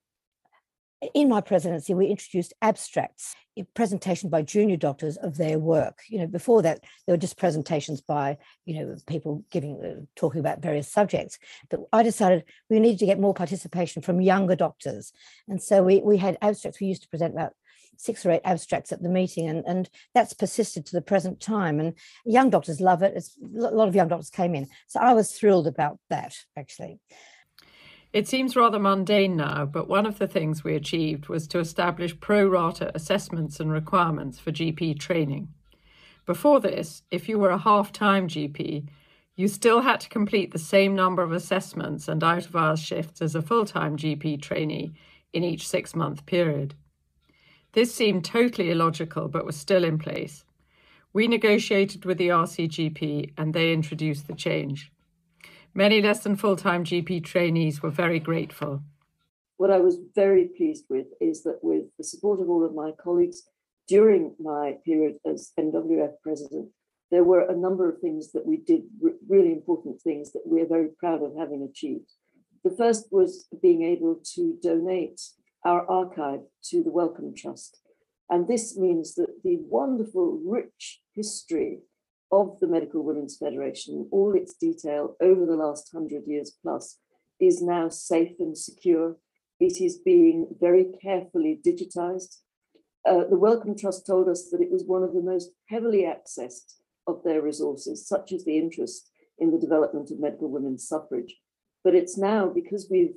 In my presidency, we introduced abstracts, presentation by junior doctors of their work. Before that, there were just presentations by, people talking about various subjects. But I decided we needed to get more participation from younger doctors. And so we had abstracts. We used to present about 6 or 8 abstracts at the meeting, and that's persisted to the present time. And young doctors love it. A lot of young doctors came in. So I was thrilled about that, actually. It seems rather mundane now, but one of the things we achieved was to establish pro rata assessments and requirements for GP training. Before this, if you were a half-time GP, you still had to complete the same number of assessments and out-of-hours shifts as a full-time GP trainee in each 6-month period. This seemed totally illogical, but was still in place. We negotiated with the RCGP and they introduced the change. Many less than full-time GP trainees were very grateful. What I was very pleased with is that with the support of all of my colleagues during my period as MWF president, there were a number of things that we did, really important things that we're very proud of having achieved. The first was being able to donate our archive to the Wellcome Trust. And this means that the wonderful, rich history of the Medical Women's Federation, all its detail over the last 100 years plus, is now safe and secure. It is being very carefully digitized. The Wellcome Trust told us that it was one of the most heavily accessed of their resources, such as the interest in the development of medical women's suffrage. But it's now, because we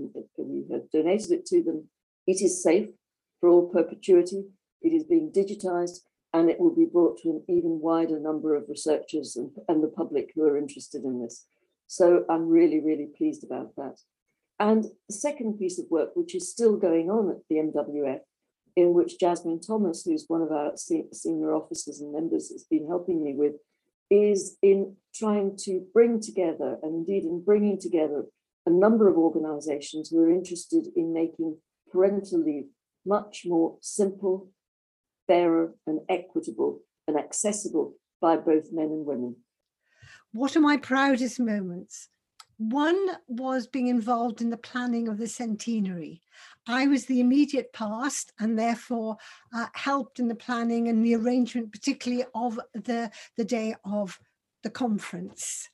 have donated it to them, it is safe for all perpetuity. It is being digitized, and it will be brought to an even wider number of researchers and the public who are interested in this. So I'm really, really pleased about that. And the second piece of work, which is still going on at the MWF, in which Jasmine Thomas, who's one of our senior officers and members, has been helping me with, is in trying to bring together, and indeed in bringing together, a number of organizations who are interested in making parental leave much more simple, fairer and equitable and accessible by both men and women. What are my proudest moments? One was being involved in the planning of the centenary. I was the immediate past and therefore helped in the planning and the arrangement, particularly of the day of the conference.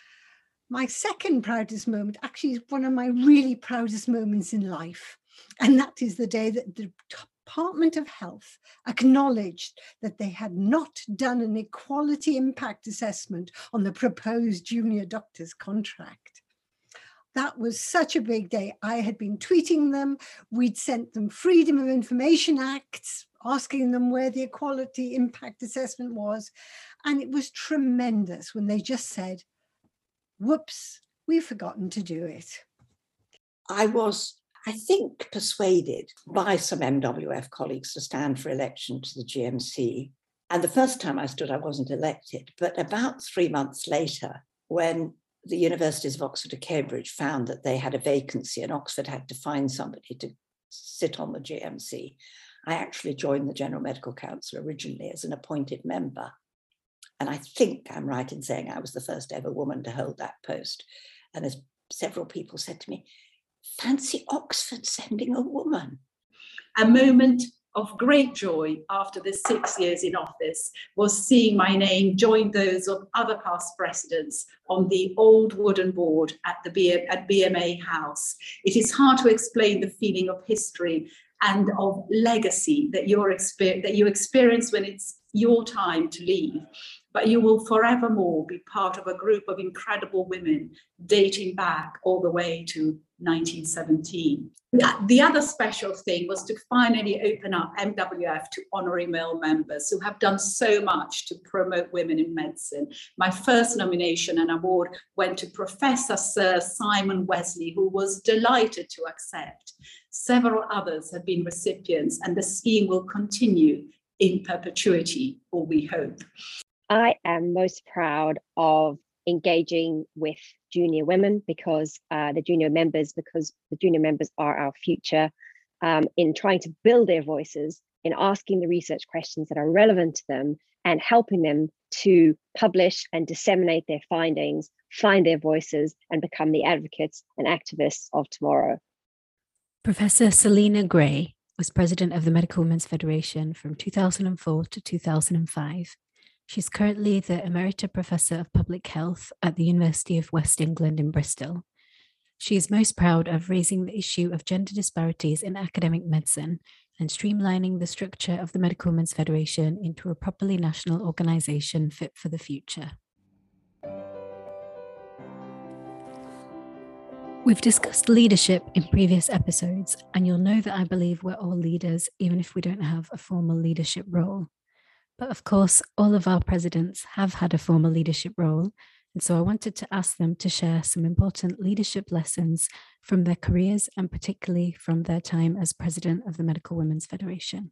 My second proudest moment actually is one of my really proudest moments in life. And that is the day that the Department of Health acknowledged that they had not done an equality impact assessment on the proposed junior doctor's contract. That was such a big day. I had been tweeting them. We'd sent them Freedom of Information Acts, asking them where the equality impact assessment was. And it was tremendous when they just said, whoops, we've forgotten to do it. I was, I think, persuaded by some MWF colleagues to stand for election to the GMC. And the first time I stood, I wasn't elected. But about 3 months later, when the universities of Oxford and Cambridge found that they had a vacancy and Oxford had to find somebody to sit on the GMC, I actually joined the General Medical Council originally as an appointed member. And I think I'm right in saying I was the first ever woman to hold that post. And as several people said to me, fancy Oxford sending a woman. A moment of great joy after the 6 years in office was seeing my name join those of other past presidents on the old wooden board at BMA House. It is hard to explain the feeling of history and of legacy that you experience when it's your time to leave. But you will forevermore be part of a group of incredible women dating back all the way to 1917. The other special thing was to finally open up MWF to honorary male members who have done so much to promote women in medicine. My first nomination and award went to Professor Sir Simon Wesley, who was delighted to accept. Several others have been recipients, and the scheme will continue in perpetuity, or we hope. I am most proud of engaging with junior women because the junior members are our future, in trying to build their voices, in asking the research questions that are relevant to them and helping them to publish and disseminate their findings, find their voices and become the advocates and activists of tomorrow. Professor Selina Gray was president of the Medical Women's Federation from 2004 to 2005. She's currently the Emerita Professor of Public Health at the University of West England in Bristol. She is most proud of raising the issue of gender disparities in academic medicine and streamlining the structure of the Medical Women's Federation into a properly national organisation fit for the future. We've discussed leadership in previous episodes, and you'll know that I believe we're all leaders, even if we don't have a formal leadership role. But of course, all of our presidents have had a formal leadership role, and so I wanted to ask them to share some important leadership lessons from their careers, and particularly from their time as president of the Medical Women's Federation.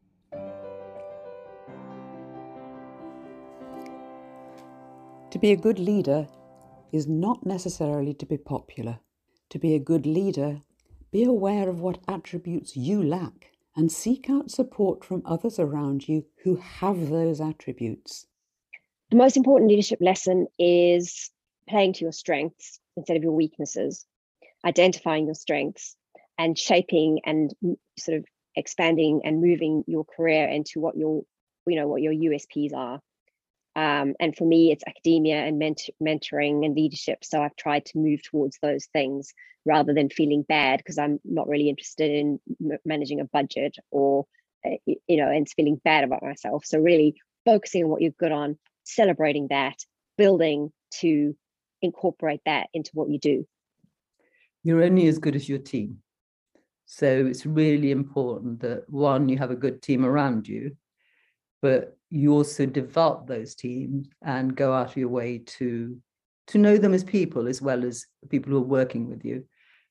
To be a good leader is not necessarily to be popular. To be a good leader, be aware of what attributes you lack and seek out support from others around you who have those attributes. The most important leadership lesson is playing to your strengths instead of your weaknesses, identifying your strengths and shaping and sort of expanding and moving your career into what your USPs are. And for me, it's academia and mentoring and leadership. So I've tried to move towards those things rather than feeling bad because I'm not really interested in managing a budget or, and feeling bad about myself. So really focusing on what you're good on, celebrating that, building to incorporate that into what you do. You're only as good as your team. So it's really important that, one, you have a good team around you, but you also develop those teams and go out of your way to know them as people as well as people who are working with you.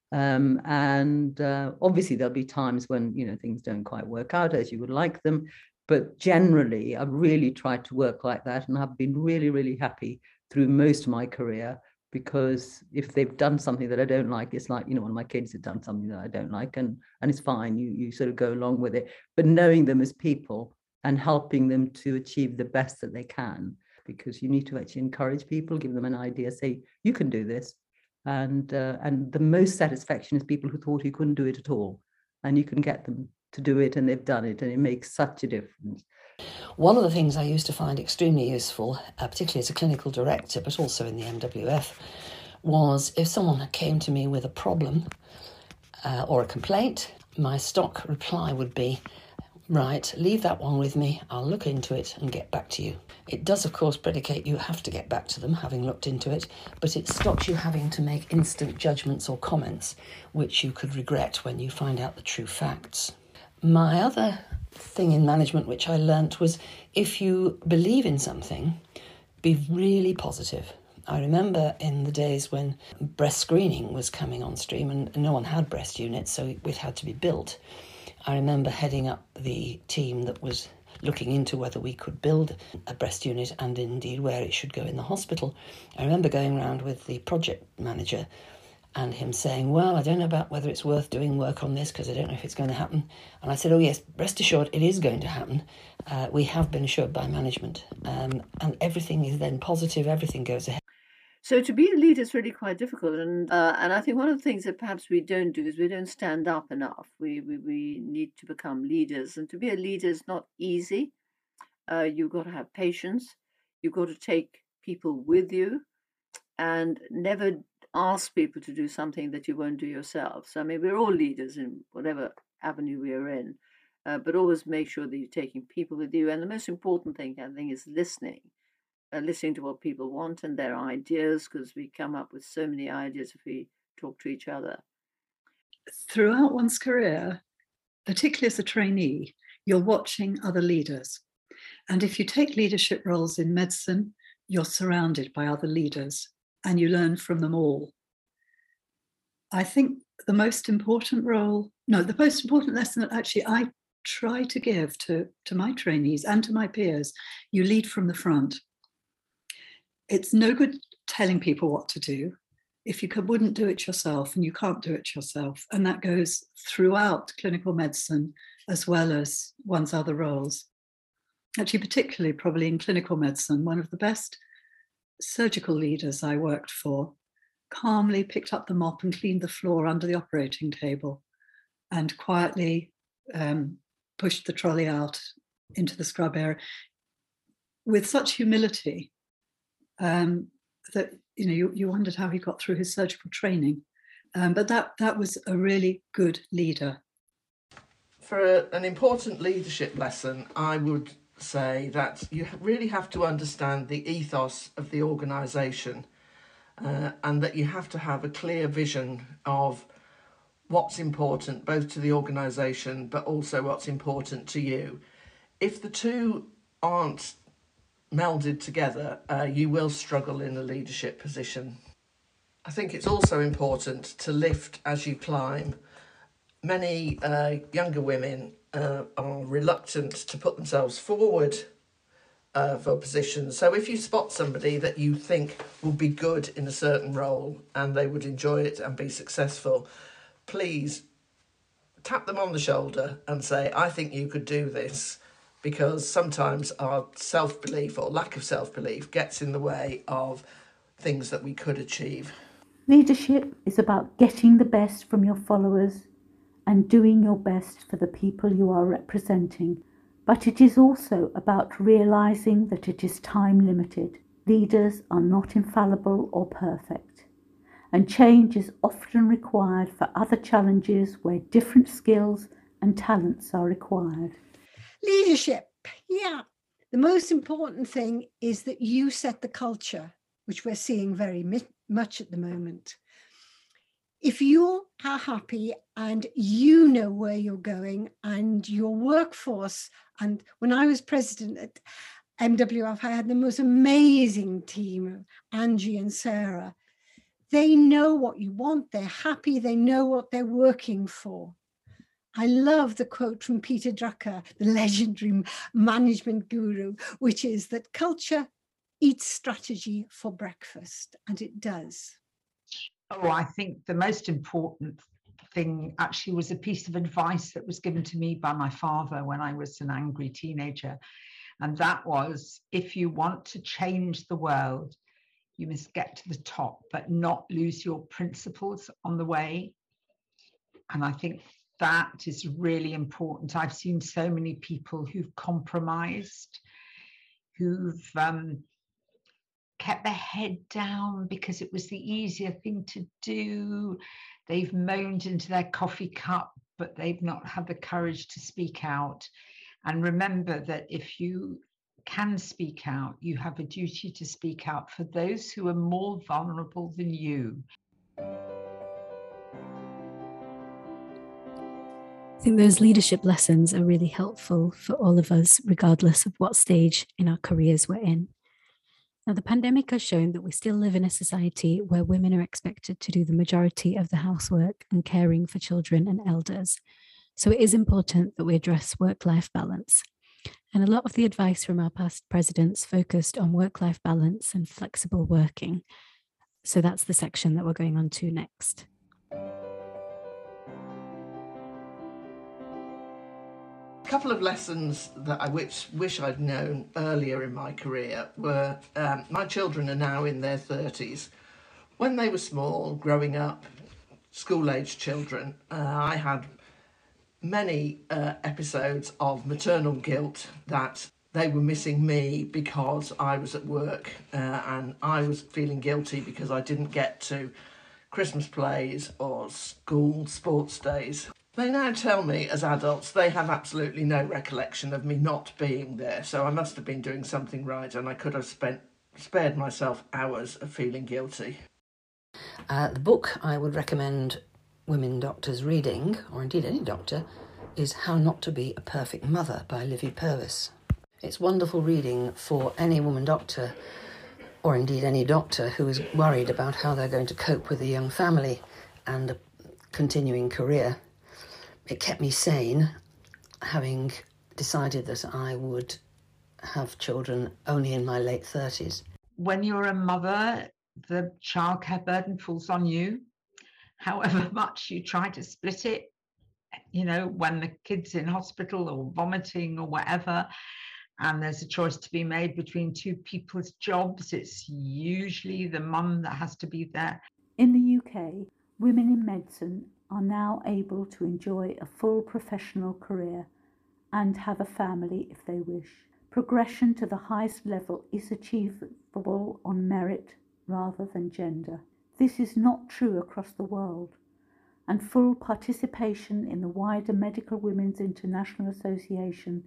Obviously there'll be times when things don't quite work out as you would like them, but generally I've really tried to work like that, and I've been really, really happy through most of my career, because if they've done something that I don't like, it's like, one of my kids have done something that I don't like, and it's fine, you sort of go along with it, but knowing them as people and helping them to achieve the best that they can, because you need to actually encourage people, give them an idea, say, you can do this. And the most satisfaction is people who thought you couldn't do it at all, and you can get them to do it, and they've done it, and it makes such a difference. One of the things I used to find extremely useful, particularly as a clinical director, but also in the MWF, was if someone came to me with a problem or a complaint, my stock reply would be, right, leave that one with me, I'll look into it and get back to you. It does, of course, predicate you have to get back to them, having looked into it, but it stops you having to make instant judgments or comments, which you could regret when you find out the true facts. My other thing in management which I learnt was, if you believe in something, be really positive. I remember in the days when breast screening was coming on stream and no one had breast units, so it had to be built. I remember heading up the team that was looking into whether we could build a breast unit and indeed where it should go in the hospital. I remember going around with the project manager and him saying, well, I don't know about whether it's worth doing work on this because I don't know if it's going to happen. And I said, oh yes, rest assured it is going to happen. We have been assured by management, and everything is then positive, everything goes ahead. So to be a leader is really quite difficult, and I think one of the things that perhaps we don't do is we don't stand up enough. We need to become leaders, and to be a leader is not easy. You've got to have patience. You've got to take people with you, and never ask people to do something that you won't do yourself. So I mean, we're all leaders in whatever avenue we are in, but always make sure that you're taking people with you. And the most important thing, I think, is listening. Listening to what people want and their ideas, because we come up with so many ideas if we talk to each other. Throughout one's career, particularly as a trainee, you're watching other leaders. And if you take leadership roles in medicine, you're surrounded by other leaders and you learn from them all. I think the most important lesson that actually I try to give to my trainees and to my peers, you lead from the front. It's no good telling people what to do if you wouldn't do it yourself, and you can't do it yourself. And that goes throughout clinical medicine as well as one's other roles. Actually, particularly probably in clinical medicine, one of the best surgical leaders I worked for calmly picked up the mop and cleaned the floor under the operating table and quietly pushed the trolley out into the scrub area with such humility that you wondered how he got through his surgical training. But that was a really good leader. For an important leadership lesson, I would say that you really have to understand the ethos of the organisation. and that you have to have a clear vision of what's important both to the organisation but also what's important to you. If the two aren't melded together, you will struggle in a leadership position. I think it's also important to lift as you climb. Many younger women are reluctant to put themselves forward for positions. So if you spot somebody that you think will be good in a certain role and they would enjoy it and be successful, please tap them on the shoulder and say, I think you could do this, because sometimes our self-belief or lack of self-belief gets in the way of things that we could achieve. Leadership is about getting the best from your followers and doing your best for the people you are representing. But it is also about realising that it is time limited. Leaders are not infallible or perfect, and change is often required for other challenges where different skills and talents are required. Leadership, yeah. The most important thing is that you set the culture, which we're seeing very much at the moment. If you are happy and you know where you're going and your workforce, and when I was president at MWF, I had the most amazing team, Angie and Sarah. They know what you want, they're happy, they know what they're working for. I love the quote from Peter Drucker, the legendary management guru, which is that culture eats strategy for breakfast, and it does. Oh, I think the most important thing actually was a piece of advice that was given to me by my father when I was an angry teenager. And that was, if you want to change the world, you must get to the top, but not lose your principles on the way. And I think that is really important. I've seen so many people who've compromised, who've kept their head down because it was the easier thing to do. They've moaned into their coffee cup, but they've not had the courage to speak out. And remember that if you can speak out, you have a duty to speak out for those who are more vulnerable than you. I think those leadership lessons are really helpful for all of us, regardless of what stage in our careers we're in. Now, the pandemic has shown that we still live in a society where women are expected to do the majority of the housework and caring for children and elders. So it is important that we address work-life balance. And a lot of the advice from our past presidents focused on work-life balance and flexible working. So that's the section that we're going on to next. A couple of lessons that I wish I'd known earlier in my career were, my children are now in their 30s. When they were small, growing up, school-aged children, I had many episodes of maternal guilt that they were missing me because I was at work, and I was feeling guilty because I didn't get to Christmas plays or school sports days. They now tell me as adults they have absolutely no recollection of me not being there, so I must have been doing something right and I could have spared myself hours of feeling guilty. The book I would recommend women doctors reading, or indeed any doctor, is How Not to Be a Perfect Mother by Livy Purvis. It's wonderful reading for any woman doctor, or indeed any doctor who is worried about how they're going to cope with a young family and a continuing career. It kept me sane, having decided that I would have children only in my late 30s. When you're a mother, the childcare burden falls on you. However much you try to split it, you know, when the kid's in hospital or vomiting or whatever, and there's a choice to be made between two people's jobs, it's usually the mum that has to be there. In the UK, women in medicine are now able to enjoy a full professional career and have a family if they wish. Progression to the highest level is achievable on merit rather than gender. This is not true across the world, and full participation in the wider Medical Women's International Association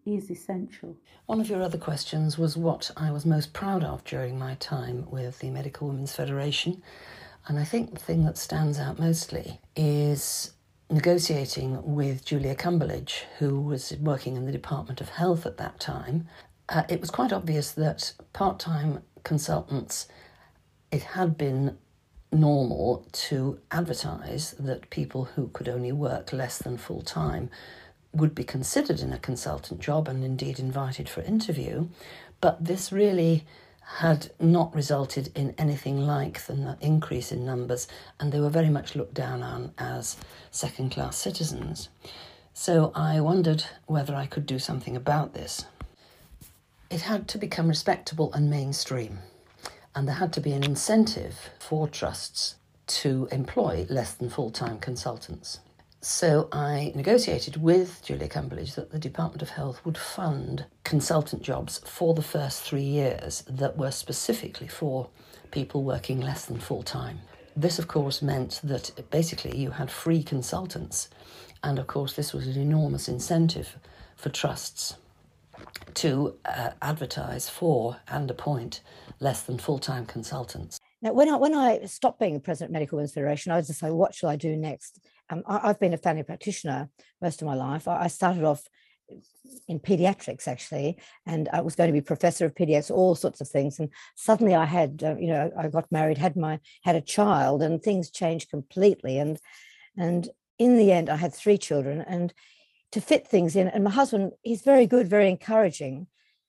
is essential. One of your other questions was what I was most proud of during my time with the Medical Women's Federation. And I think the thing that stands out mostly is negotiating with Julia Cumberledge, who was working in the Department of Health at that time. It was quite obvious that part-time consultants, it had been normal to advertise that people who could only work less than full-time would be considered in a consultant job and indeed invited for interview, but this really had not resulted in anything like the increase in numbers, and they were very much looked down on as second-class citizens. So I wondered whether I could do something about this. It had to become respectable and mainstream, and there had to be an incentive for trusts to employ less than full-time consultants. So I negotiated with Julia Cumberledge that the Department of Health would fund consultant jobs for the first 3 years that were specifically for people working less than full-time. This, of course, meant that basically you had free consultants, and of course this was an enormous incentive for trusts to advertise for and appoint less than full-time consultants. Now, when I stopped being the president of Medical Women's Federation, I was just like, what shall I do next? I've been a family practitioner most of my life. I started off in pediatrics, actually, and I was going to be professor of pediatrics, all sorts of things. And suddenly I had, I got married, had a child, and things changed completely. And in the end, I had 3 children, and to fit things in. And my husband, he's very good, very encouraging,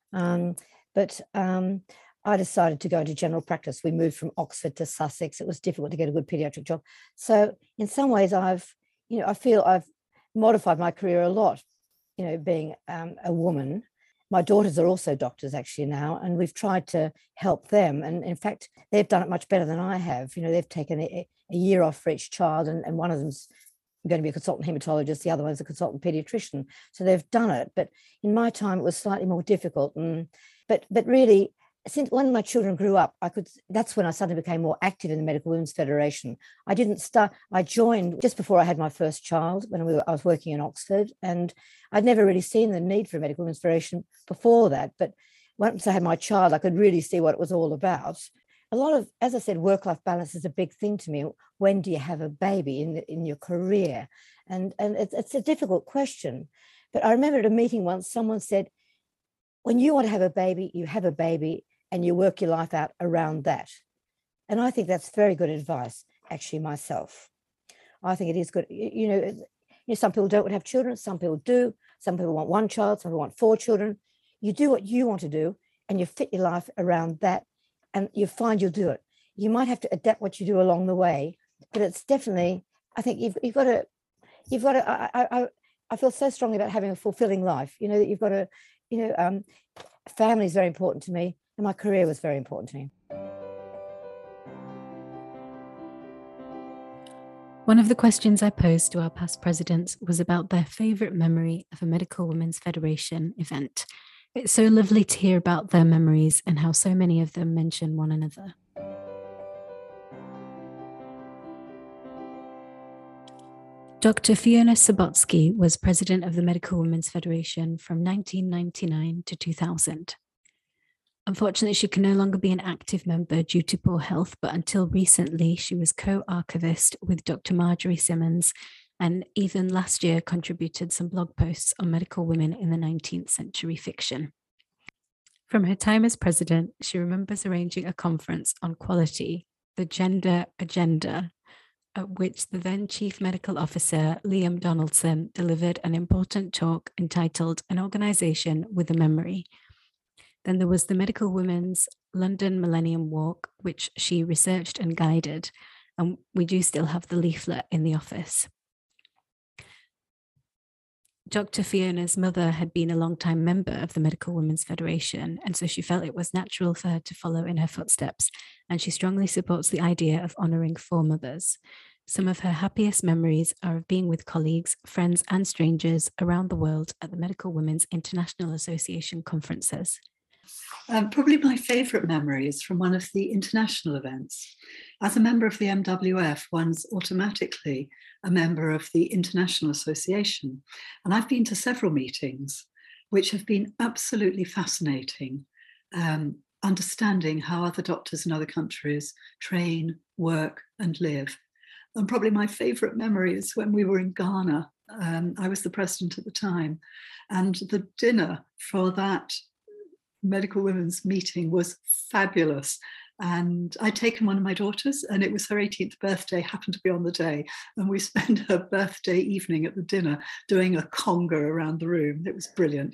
but I decided to go into general practice. We moved from Oxford to Sussex. It was difficult to get a good pediatric job. So in some ways, I feel I've modified my career a lot, being a woman. My daughters are also doctors actually now, and we've tried to help them. And in fact, they've done it much better than I have. They've taken a year off for each child, and one of them's going to be a consultant hematologist, the other one's a consultant pediatrician. So they've done it. But in my time, it was slightly more difficult. But really, since when my children grew up, that's when I suddenly became more active in the Medical Women's Federation. I joined just before I had my first child when I was working in Oxford, and I'd never really seen the need for a Medical Women's Federation before that. But once I had my child, I could really see what it was all about. A lot of, as I said, work-life balance is a big thing to me. When do you have a baby in your career? And it's a difficult question. But I remember at a meeting once, someone said, when you want to have a baby, you have a baby, and you work your life out around that. And I think that's very good advice, actually, myself. I think it is good. Some people don't want to have children, some people do. Some people want 1 child, some people want 4 children. You do what you want to do, and you fit your life around that, and you find you'll do it. You might have to adapt what you do along the way, but it's definitely, I think you've got to, I feel so strongly about having a fulfilling life, that you've got to, family is very important to me. And my career was very important to me. One of the questions I posed to our past presidents was about their favourite memory of a Medical Women's Federation event. It's so lovely to hear about their memories and how so many of them mention one another. Dr. Fiona Subotsky was president of the Medical Women's Federation from 1999 to 2000. Unfortunately, she can no longer be an active member due to poor health, but until recently, she was co-archivist with Dr. Marjorie Simmons, and even last year contributed some blog posts on medical women in the 19th century fiction. From her time as president, she remembers arranging a conference on quality, the Gender Agenda, at which the then Chief Medical Officer, Liam Donaldson, delivered an important talk entitled An Organisation with a Memory. Then there was the Medical Women's London Millennium Walk, which she researched and guided, and we do still have the leaflet in the office. Dr. Fiona's mother had been a long-time member of the Medical Women's Federation, and so she felt it was natural for her to follow in her footsteps, and she strongly supports the idea of honouring foremothers. Some of her happiest memories are of being with colleagues, friends and strangers around the world at the Medical Women's International Association conferences. Probably my favourite memory is from one of the international events. As a member of the MWF, one's automatically a member of the International Association. And I've been to several meetings. which have been absolutely fascinating, understanding how other doctors in other countries train, work, and live. And probably my favourite memory is when we were in Ghana. I was the president at the time, and the dinner for that medical women's meeting was fabulous. And I'd taken one of my daughters, and it was her 18th birthday, happened to be on the day. And we spent her birthday evening at the dinner doing a conga around the room. It was brilliant.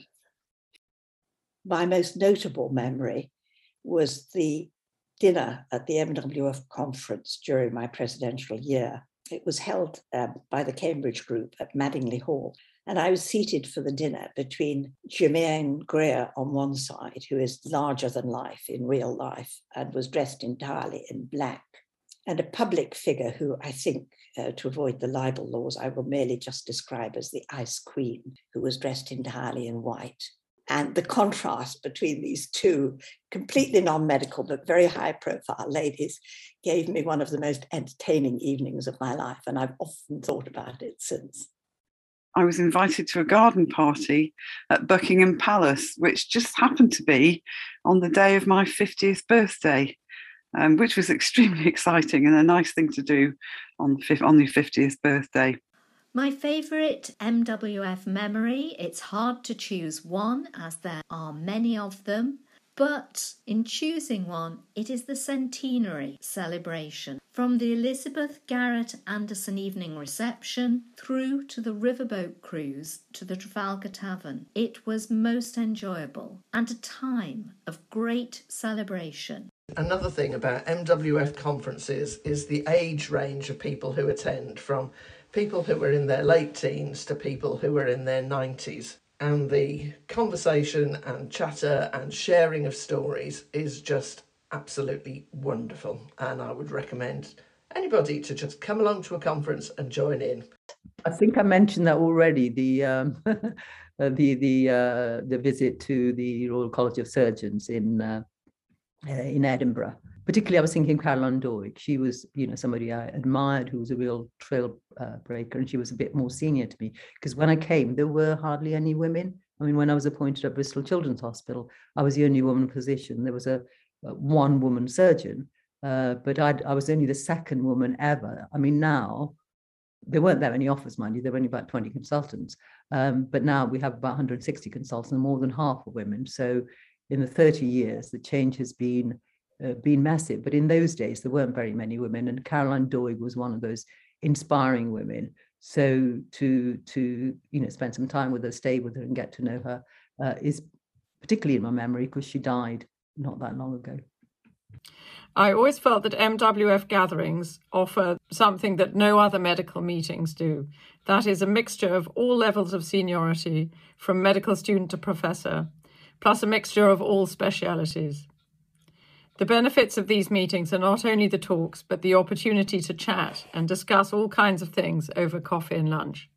My most notable memory was the dinner at the MWF conference during my presidential year. It was held by the Cambridge Group at Madingley Hall. And I was seated for the dinner between Germaine Greer on one side, who is larger than life in real life and was dressed entirely in black, and a public figure who I think, to avoid the libel laws, I will merely just describe as the Ice Queen, who was dressed entirely in white. And the contrast between these two completely non-medical but very high-profile ladies gave me one of the most entertaining evenings of my life, and I've often thought about it since. I was invited to a garden party at Buckingham Palace, which just happened to be on the day of my 50th birthday, which was extremely exciting and a nice thing to do on your 50th birthday. My favourite MWF memory, it's hard to choose one as there are many of them, but in choosing one, it is the centenary celebration. From the Elizabeth Garrett Anderson evening reception through to the riverboat cruise to the Trafalgar Tavern, it was most enjoyable and a time of great celebration. Another thing about MWF conferences is the age range of people who attend, from people who were in their late teens to people who were in their 90s. And the conversation and chatter and sharing of stories is just absolutely wonderful. And I would recommend anybody to just come along to a conference and join in. I think I mentioned that already, the visit to the Royal College of Surgeons in Edinburgh. Particularly, I was thinking Caroline Doig. She was, somebody I admired, who was a real trailbreaker, and she was a bit more senior to me. Because when I came, there were hardly any women. I mean, when I was appointed at Bristol Children's Hospital, I was the only woman physician. There was a one woman surgeon, but I was only the second woman ever. I mean, now there weren't that many offers, mind you. There were only about 20 consultants, but now we have about 160 consultants, and more than half are women. So in the 30 years, the change has been massive. But in those days, there weren't very many women, and Caroline Doig was one of those inspiring women. So to spend some time with her, stay with her, and get to know her is particularly in my memory, because she died not that long ago. I always felt that MWF gatherings offer something that no other medical meetings do. That is a mixture of all levels of seniority, from medical student to professor, plus a mixture of all specialities. The benefits of these meetings are not only the talks, but the opportunity to chat and discuss all kinds of things over coffee and lunch.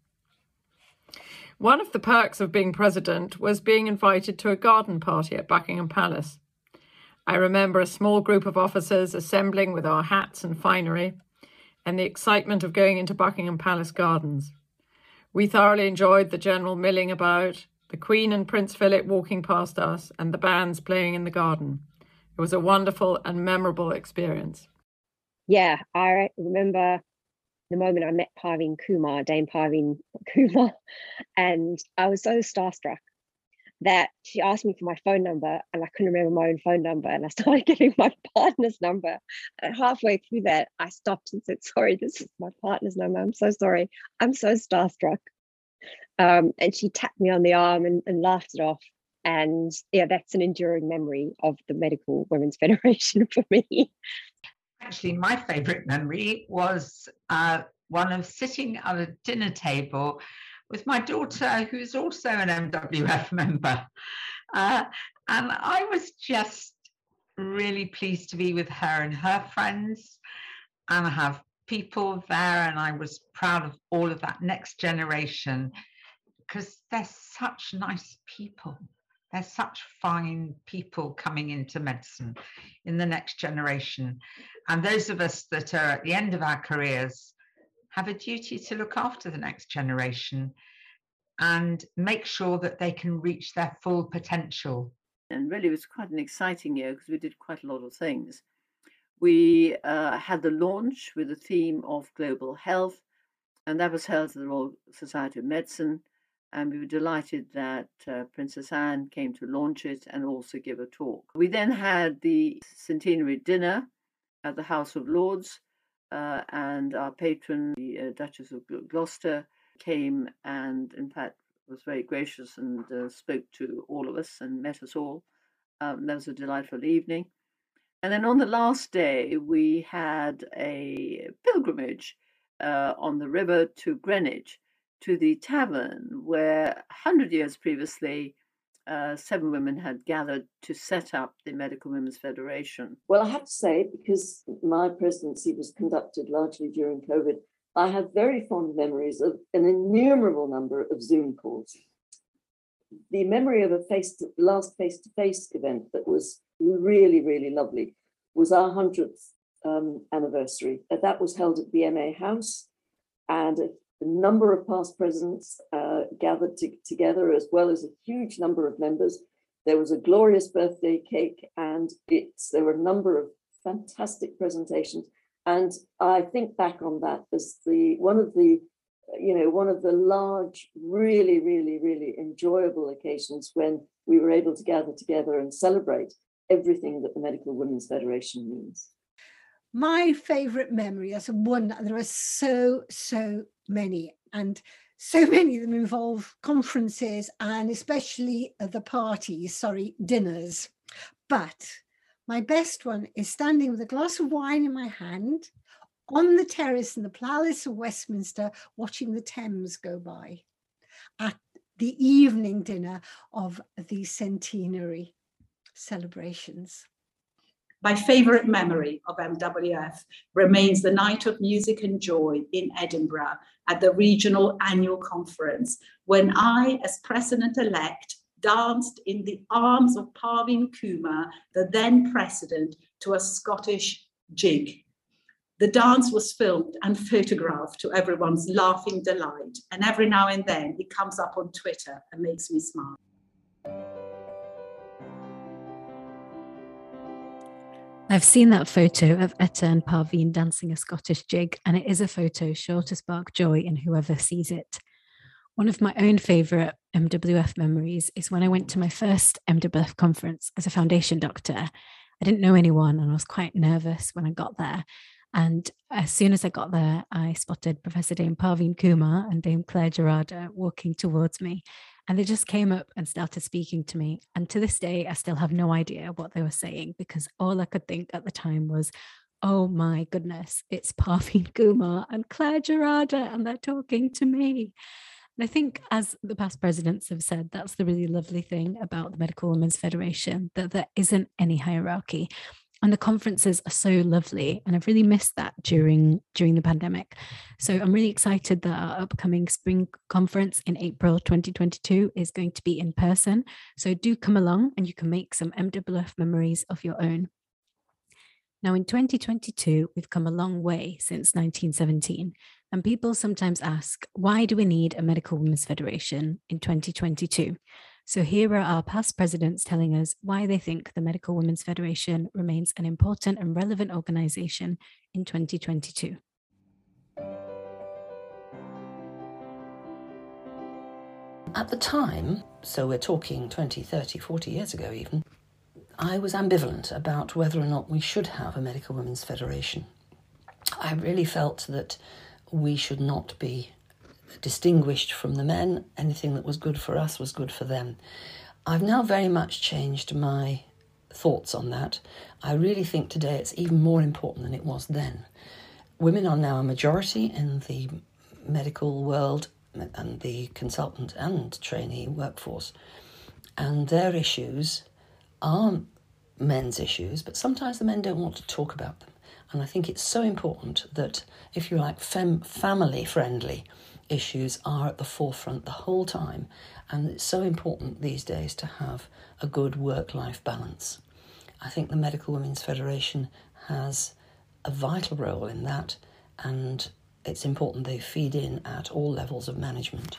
One of the perks of being president was being invited to a garden party at Buckingham Palace. I remember a small group of officers assembling with our hats and finery, and the excitement of going into Buckingham Palace gardens. We thoroughly enjoyed the general milling about, the Queen and Prince Philip walking past us, and the bands playing in the garden. It was a wonderful and memorable experience. Yeah, I remember the moment I met Parveen Kumar, Dame Parveen Kumar, and I was so starstruck that she asked me for my phone number, and I couldn't remember my own phone number, and I started giving my partner's number. And halfway through that, I stopped and said, "Sorry, this is my partner's number. I'm so sorry. I'm so starstruck." And she tapped me on the arm and laughed it off. And yeah, that's an enduring memory of the Medical Women's Federation for me. Actually, my favourite memory was one of sitting at a dinner table with my daughter, who's also an MWF member. And I was just really pleased to be with her and her friends and have people there. And I was proud of all of that next generation, because they're such nice people. They're such fine people coming into medicine in the next generation. And those of us that are at the end of our careers have a duty to look after the next generation. and make sure that they can reach their full potential. And really, it was quite an exciting year because we did quite a lot of things. We had the launch with the theme of global health, and that was held at the Royal Society of Medicine. And we were delighted that Princess Anne came to launch it and also give a talk. We then had the centenary dinner at the House of Lords, and our patron, the Duchess of Gloucester, came and, in fact, was very gracious and spoke to all of us and met us all. That was a delightful evening. And then on the last day, we had a pilgrimage on the river to Greenwich, to the tavern where 100 years previously, 7 women had gathered to set up the Medical Women's Federation. Well, I have to say, because my presidency was conducted largely during COVID, I have very fond memories of an innumerable number of Zoom calls. The memory of a last face-to-face event that was really, really lovely was our 100th anniversary. That was held at BMA House, and a number of past presidents gathered together, as well as a huge number of members. There was a glorious birthday cake, and there were a number of fantastic presentations. And I think back on that as one of the large, really, really, really enjoyable occasions when we were able to gather together and celebrate everything that the Medical Women's Federation means. My favourite memory, there are so many, and so many of them involve conferences and especially dinners. But my best one is standing with a glass of wine in my hand on the terrace in the Palace of Westminster, watching the Thames go by at the evening dinner of the centenary celebrations. My favourite memory of MWF remains the night of music and joy in Edinburgh at the regional annual conference, when I, as president-elect, danced in the arms of Parveen Kumar, the then president, to a Scottish jig. The dance was filmed and photographed to everyone's laughing delight, and every now and then it comes up on Twitter and makes me smile. I've seen that photo of Etta and Parveen dancing a Scottish jig, and it is a photo sure to spark joy in whoever sees it. One of my own favourite MWF memories is when I went to my first MWF conference as a foundation doctor. I didn't know anyone and I was quite nervous when I got there. And as soon as I got there, I spotted Professor Dame Parveen Kumar and Dame Claire Gerada walking towards me. And they just came up and started speaking to me. And to this day, I still have no idea what they were saying, because all I could think at the time was, oh my goodness, it's Parveen Kumar and Claire Gerada, and they're talking to me. And I think, as the past presidents have said, that's the really lovely thing about the Medical Women's Federation, that there isn't any hierarchy. And the conferences are so lovely, and I've really missed that during the pandemic. So I'm really excited that our upcoming spring conference in April 2022 is going to be in person. So do come along and you can make some MWF memories of your own. Now in 2022, we've come a long way since 1917. And people sometimes ask, why do we need a Medical Women's Federation in 2022? So here are our past presidents telling us why they think the Medical Women's Federation remains an important and relevant organisation in 2022. At the time, so we're talking 20, 30, 40 years ago even, I was ambivalent about whether or not we should have a Medical Women's Federation. I really felt that we should not be distinguished from the men. Anything that was good for us was good for them. I've now very much changed my thoughts on that. I really think today it's even more important than it was then. Women are now a majority in the medical world and the consultant and trainee workforce, and their issues are men's issues, but sometimes the men don't want to talk about them. And I think it's so important that, if you like, family-friendly issues are at the forefront the whole time. And it's so important these days to have a good work-life balance. I think the Medical Women's Federation has a vital role in that, and it's important they feed in at all levels of management.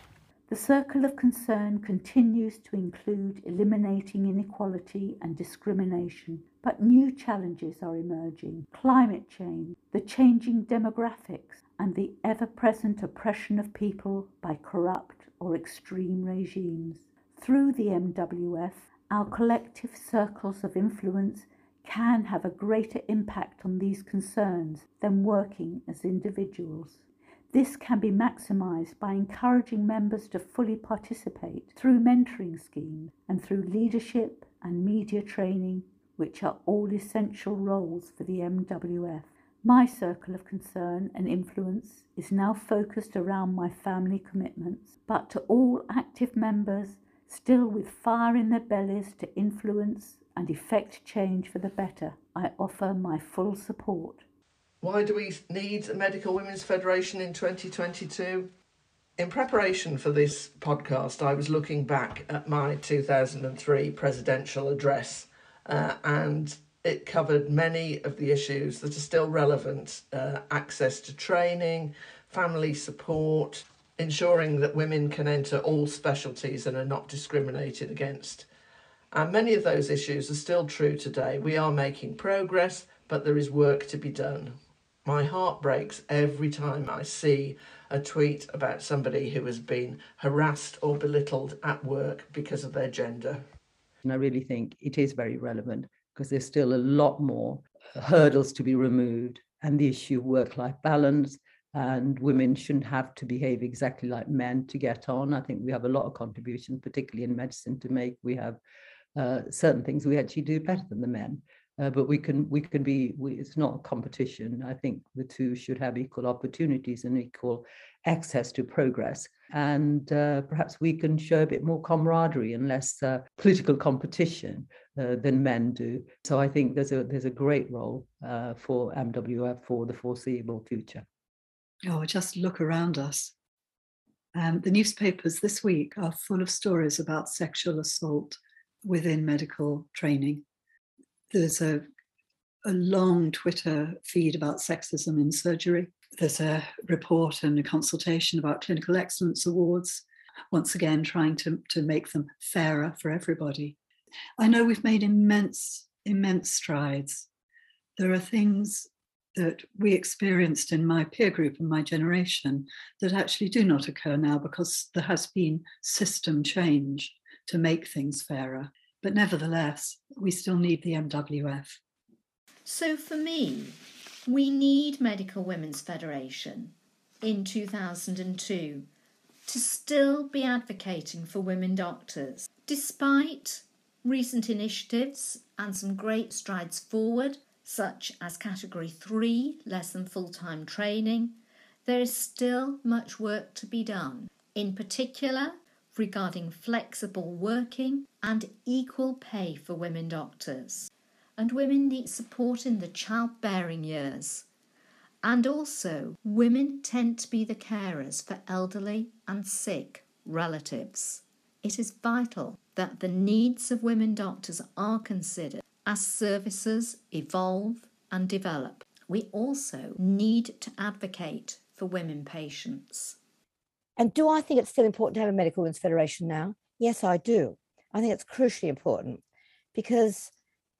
The circle of concern continues to include eliminating inequality and discrimination, but new challenges are emerging: climate change, the changing demographics, and the ever-present oppression of people by corrupt or extreme regimes. Through the MWF, our collective circles of influence can have a greater impact on these concerns than working as individuals. This can be maximised by encouraging members to fully participate through mentoring schemes and through leadership and media training, which are all essential roles for the MWF. My circle of concern and influence is now focused around my family commitments, but to all active members still with fire in their bellies to influence and effect change for the better, I offer my full support. Why do we need a Medical Women's Federation in 2022? In preparation for this podcast, I was looking back at my 2003 presidential address, and it covered many of the issues that are still relevant: access to training, family support, ensuring that women can enter all specialties and are not discriminated against. And many of those issues are still true today. We are making progress, but there is work to be done. My heart breaks every time I see a tweet about somebody who has been harassed or belittled at work because of their gender. And I really think it is very relevant because there's still a lot more hurdles to be removed, and the issue of work-life balance, and women shouldn't have to behave exactly like men to get on. I think we have a lot of contributions, particularly in medicine, to make. We have certain things we actually do better than the men. But we can be, it's not a competition. I think the two should have equal opportunities and equal access to progress. And perhaps we can show a bit more camaraderie and less political competition than men do. So I think there's a great role for MWF for the foreseeable future. Oh, just look around us. The newspapers this week are full of stories about sexual assault within medical training. There's a long Twitter feed about sexism in surgery. There's a report and a consultation about clinical excellence awards, once again trying to make them fairer for everybody. I know we've made immense strides. There are things that we experienced in my peer group and my generation that actually do not occur now because there has been system change to make things fairer. But nevertheless, we still need the MWF. So for me, we need Medical Women's Federation in 2002 to still be advocating for women doctors. Despite recent initiatives and some great strides forward, such as Category 3, less than full-time training, there is still much work to be done. In particular, regarding flexible working and equal pay for women doctors. And women need support in the childbearing years. And also, women tend to be the carers for elderly and sick relatives. It is vital that the needs of women doctors are considered as services evolve and develop. We also need to advocate for women patients. And do I think it's still important to have a Medical Women's Federation now? Yes, I do. I think it's crucially important because,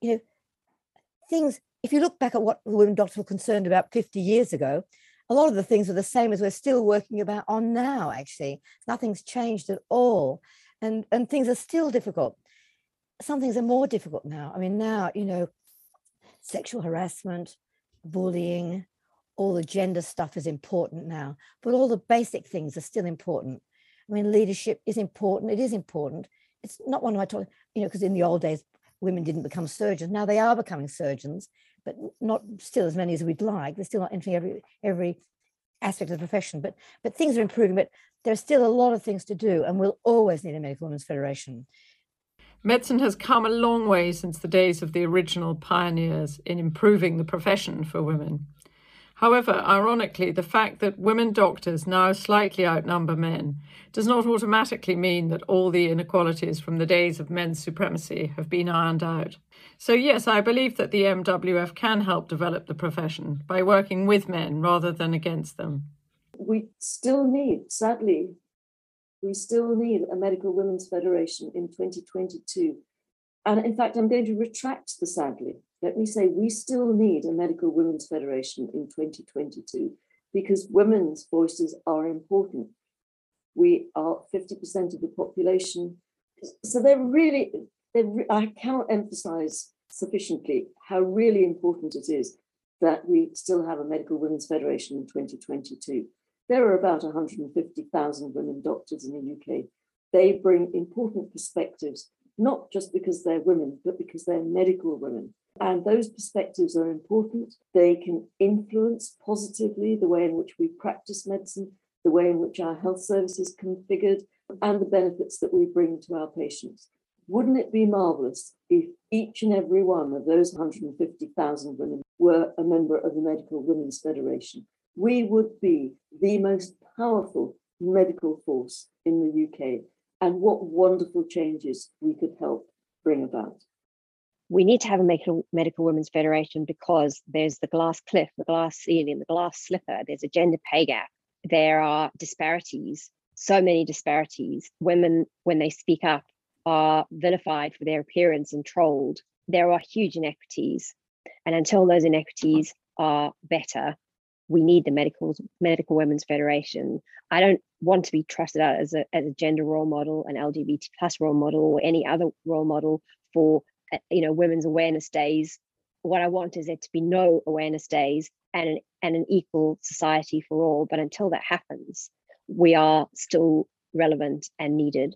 things, if you look back at what women doctors were concerned about 50 years ago, a lot of the things are the same as we're still working on now, actually. Nothing's changed at all. And things are still difficult. Some things are more difficult now. I mean, now, sexual harassment, bullying, all the gender stuff is important now, but all the basic things are still important. I mean, leadership is important. It is important. It's not one of my talk, because in the old days, women didn't become surgeons. Now they are becoming surgeons, but not still as many as we'd like. They're still not entering every aspect of the profession, but things are improving, but there's still a lot of things to do, and we'll always need a Medical Women's Federation. Medicine has come a long way since the days of the original pioneers in improving the profession for women. However, ironically, the fact that women doctors now slightly outnumber men does not automatically mean that all the inequalities from the days of men's supremacy have been ironed out. So yes, I believe that the MWF can help develop the profession by working with men rather than against them. We still need, sadly, We still need a Medical Women's Federation in 2022. And in fact, I'm going to retract the sadly. Let me say we still need a Medical Women's Federation in 2022 because women's voices are important. We are 50% of the population. So I cannot emphasize sufficiently how really important it is that we still have a Medical Women's Federation in 2022. There are about 150,000 women doctors in the UK. They bring important perspectives, not just because they're women, but because they're medical women. And those perspectives are important. They can influence positively the way in which we practice medicine, the way in which our health service is configured, and the benefits that we bring to our patients. Wouldn't it be marvellous if each and every one of those 150,000 women were a member of the Medical Women's Federation? We would be the most powerful medical force in the UK, and what wonderful changes we could help bring about. We need to have a Medical Women's Federation because there's the glass cliff, the glass ceiling, the glass slipper, there's a gender pay gap. There are disparities, so many disparities. Women, when they speak up, are vilified for their appearance and trolled. There are huge inequities. And until those inequities are better, we need the Medical Women's Federation. I don't want to be trusted out as a gender role model, an LGBT plus role model, or any other role model for women's awareness days. What I want is there to be no awareness days and an equal society for all. But until that happens, we are still relevant and needed.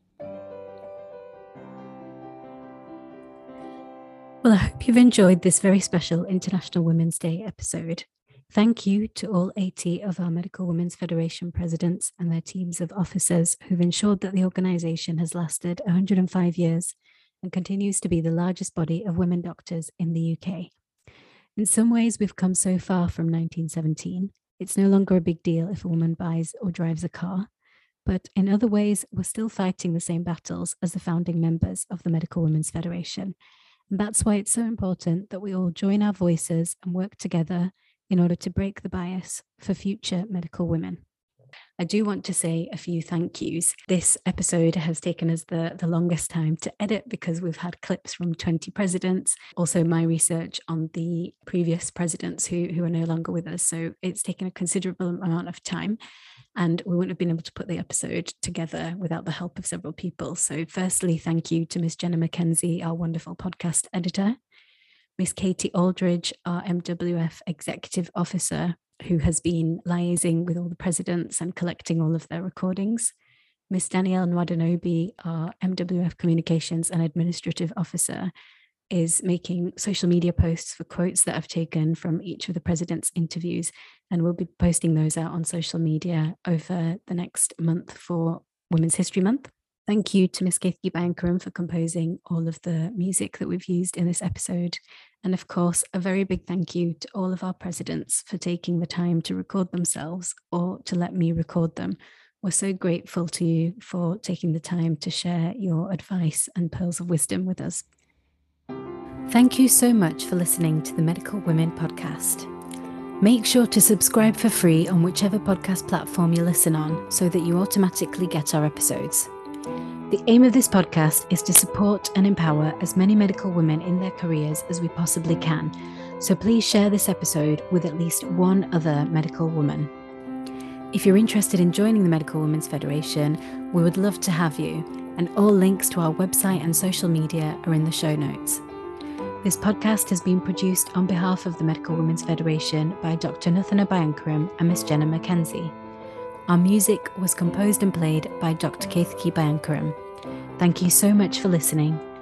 Well, I hope you've enjoyed this very special International Women's Day episode. Thank you to all 80 of our Medical Women's Federation presidents and their teams of officers who've ensured that the organisation has lasted 105 years and continues to be the largest body of women doctors in the UK. In some ways, we've come so far from 1917. It's no longer a big deal if a woman buys or drives a car. But in other ways, we're still fighting the same battles as the founding members of the Medical Women's Federation. And that's why it's so important that we all join our voices and work together in order to break the bias for future medical women. I do want to say a few thank yous. This episode has taken us the longest time to edit because we've had clips from 20 presidents, also my research on the previous presidents who are no longer with us. So it's taken a considerable amount of time, and we wouldn't have been able to put the episode together without the help of several people. So firstly, thank you to Miss Jenna Mackenzie, our wonderful podcast editor, Miss Katie Aldridge, our MWF Executive Officer, who has been liaising with all the presidents and collecting all of their recordings, Miss Danielle Nwadanobi, our MWF Communications and Administrative Officer, is making social media posts for quotes that I've taken from each of the president's interviews, and we'll be posting those out on social media over the next month for Women's History Month. Thank you to Miss Keithki Bankaram for composing all of the music that we've used in this episode. And of course, a very big thank you to all of our presidents for taking the time to record themselves or to let me record them. We're so grateful to you for taking the time to share your advice and pearls of wisdom with us. Thank you so much for listening to the Medical Women podcast. Make sure to subscribe for free on whichever podcast platform you listen on so that you automatically get our episodes. The aim of this podcast is to support and empower as many medical women in their careers as we possibly can. So please share this episode with at least one other medical woman. If you're interested in joining the Medical Women's Federation, we would love to have you, and all links to our website and social media are in the show notes. This podcast has been produced on behalf of the Medical Women's Federation by Dr. Nuthana Bayankaram and Miss Jenna Mackenzie. Our music was composed and played by Dr. Keithki Bayankaram. Thank you so much for listening.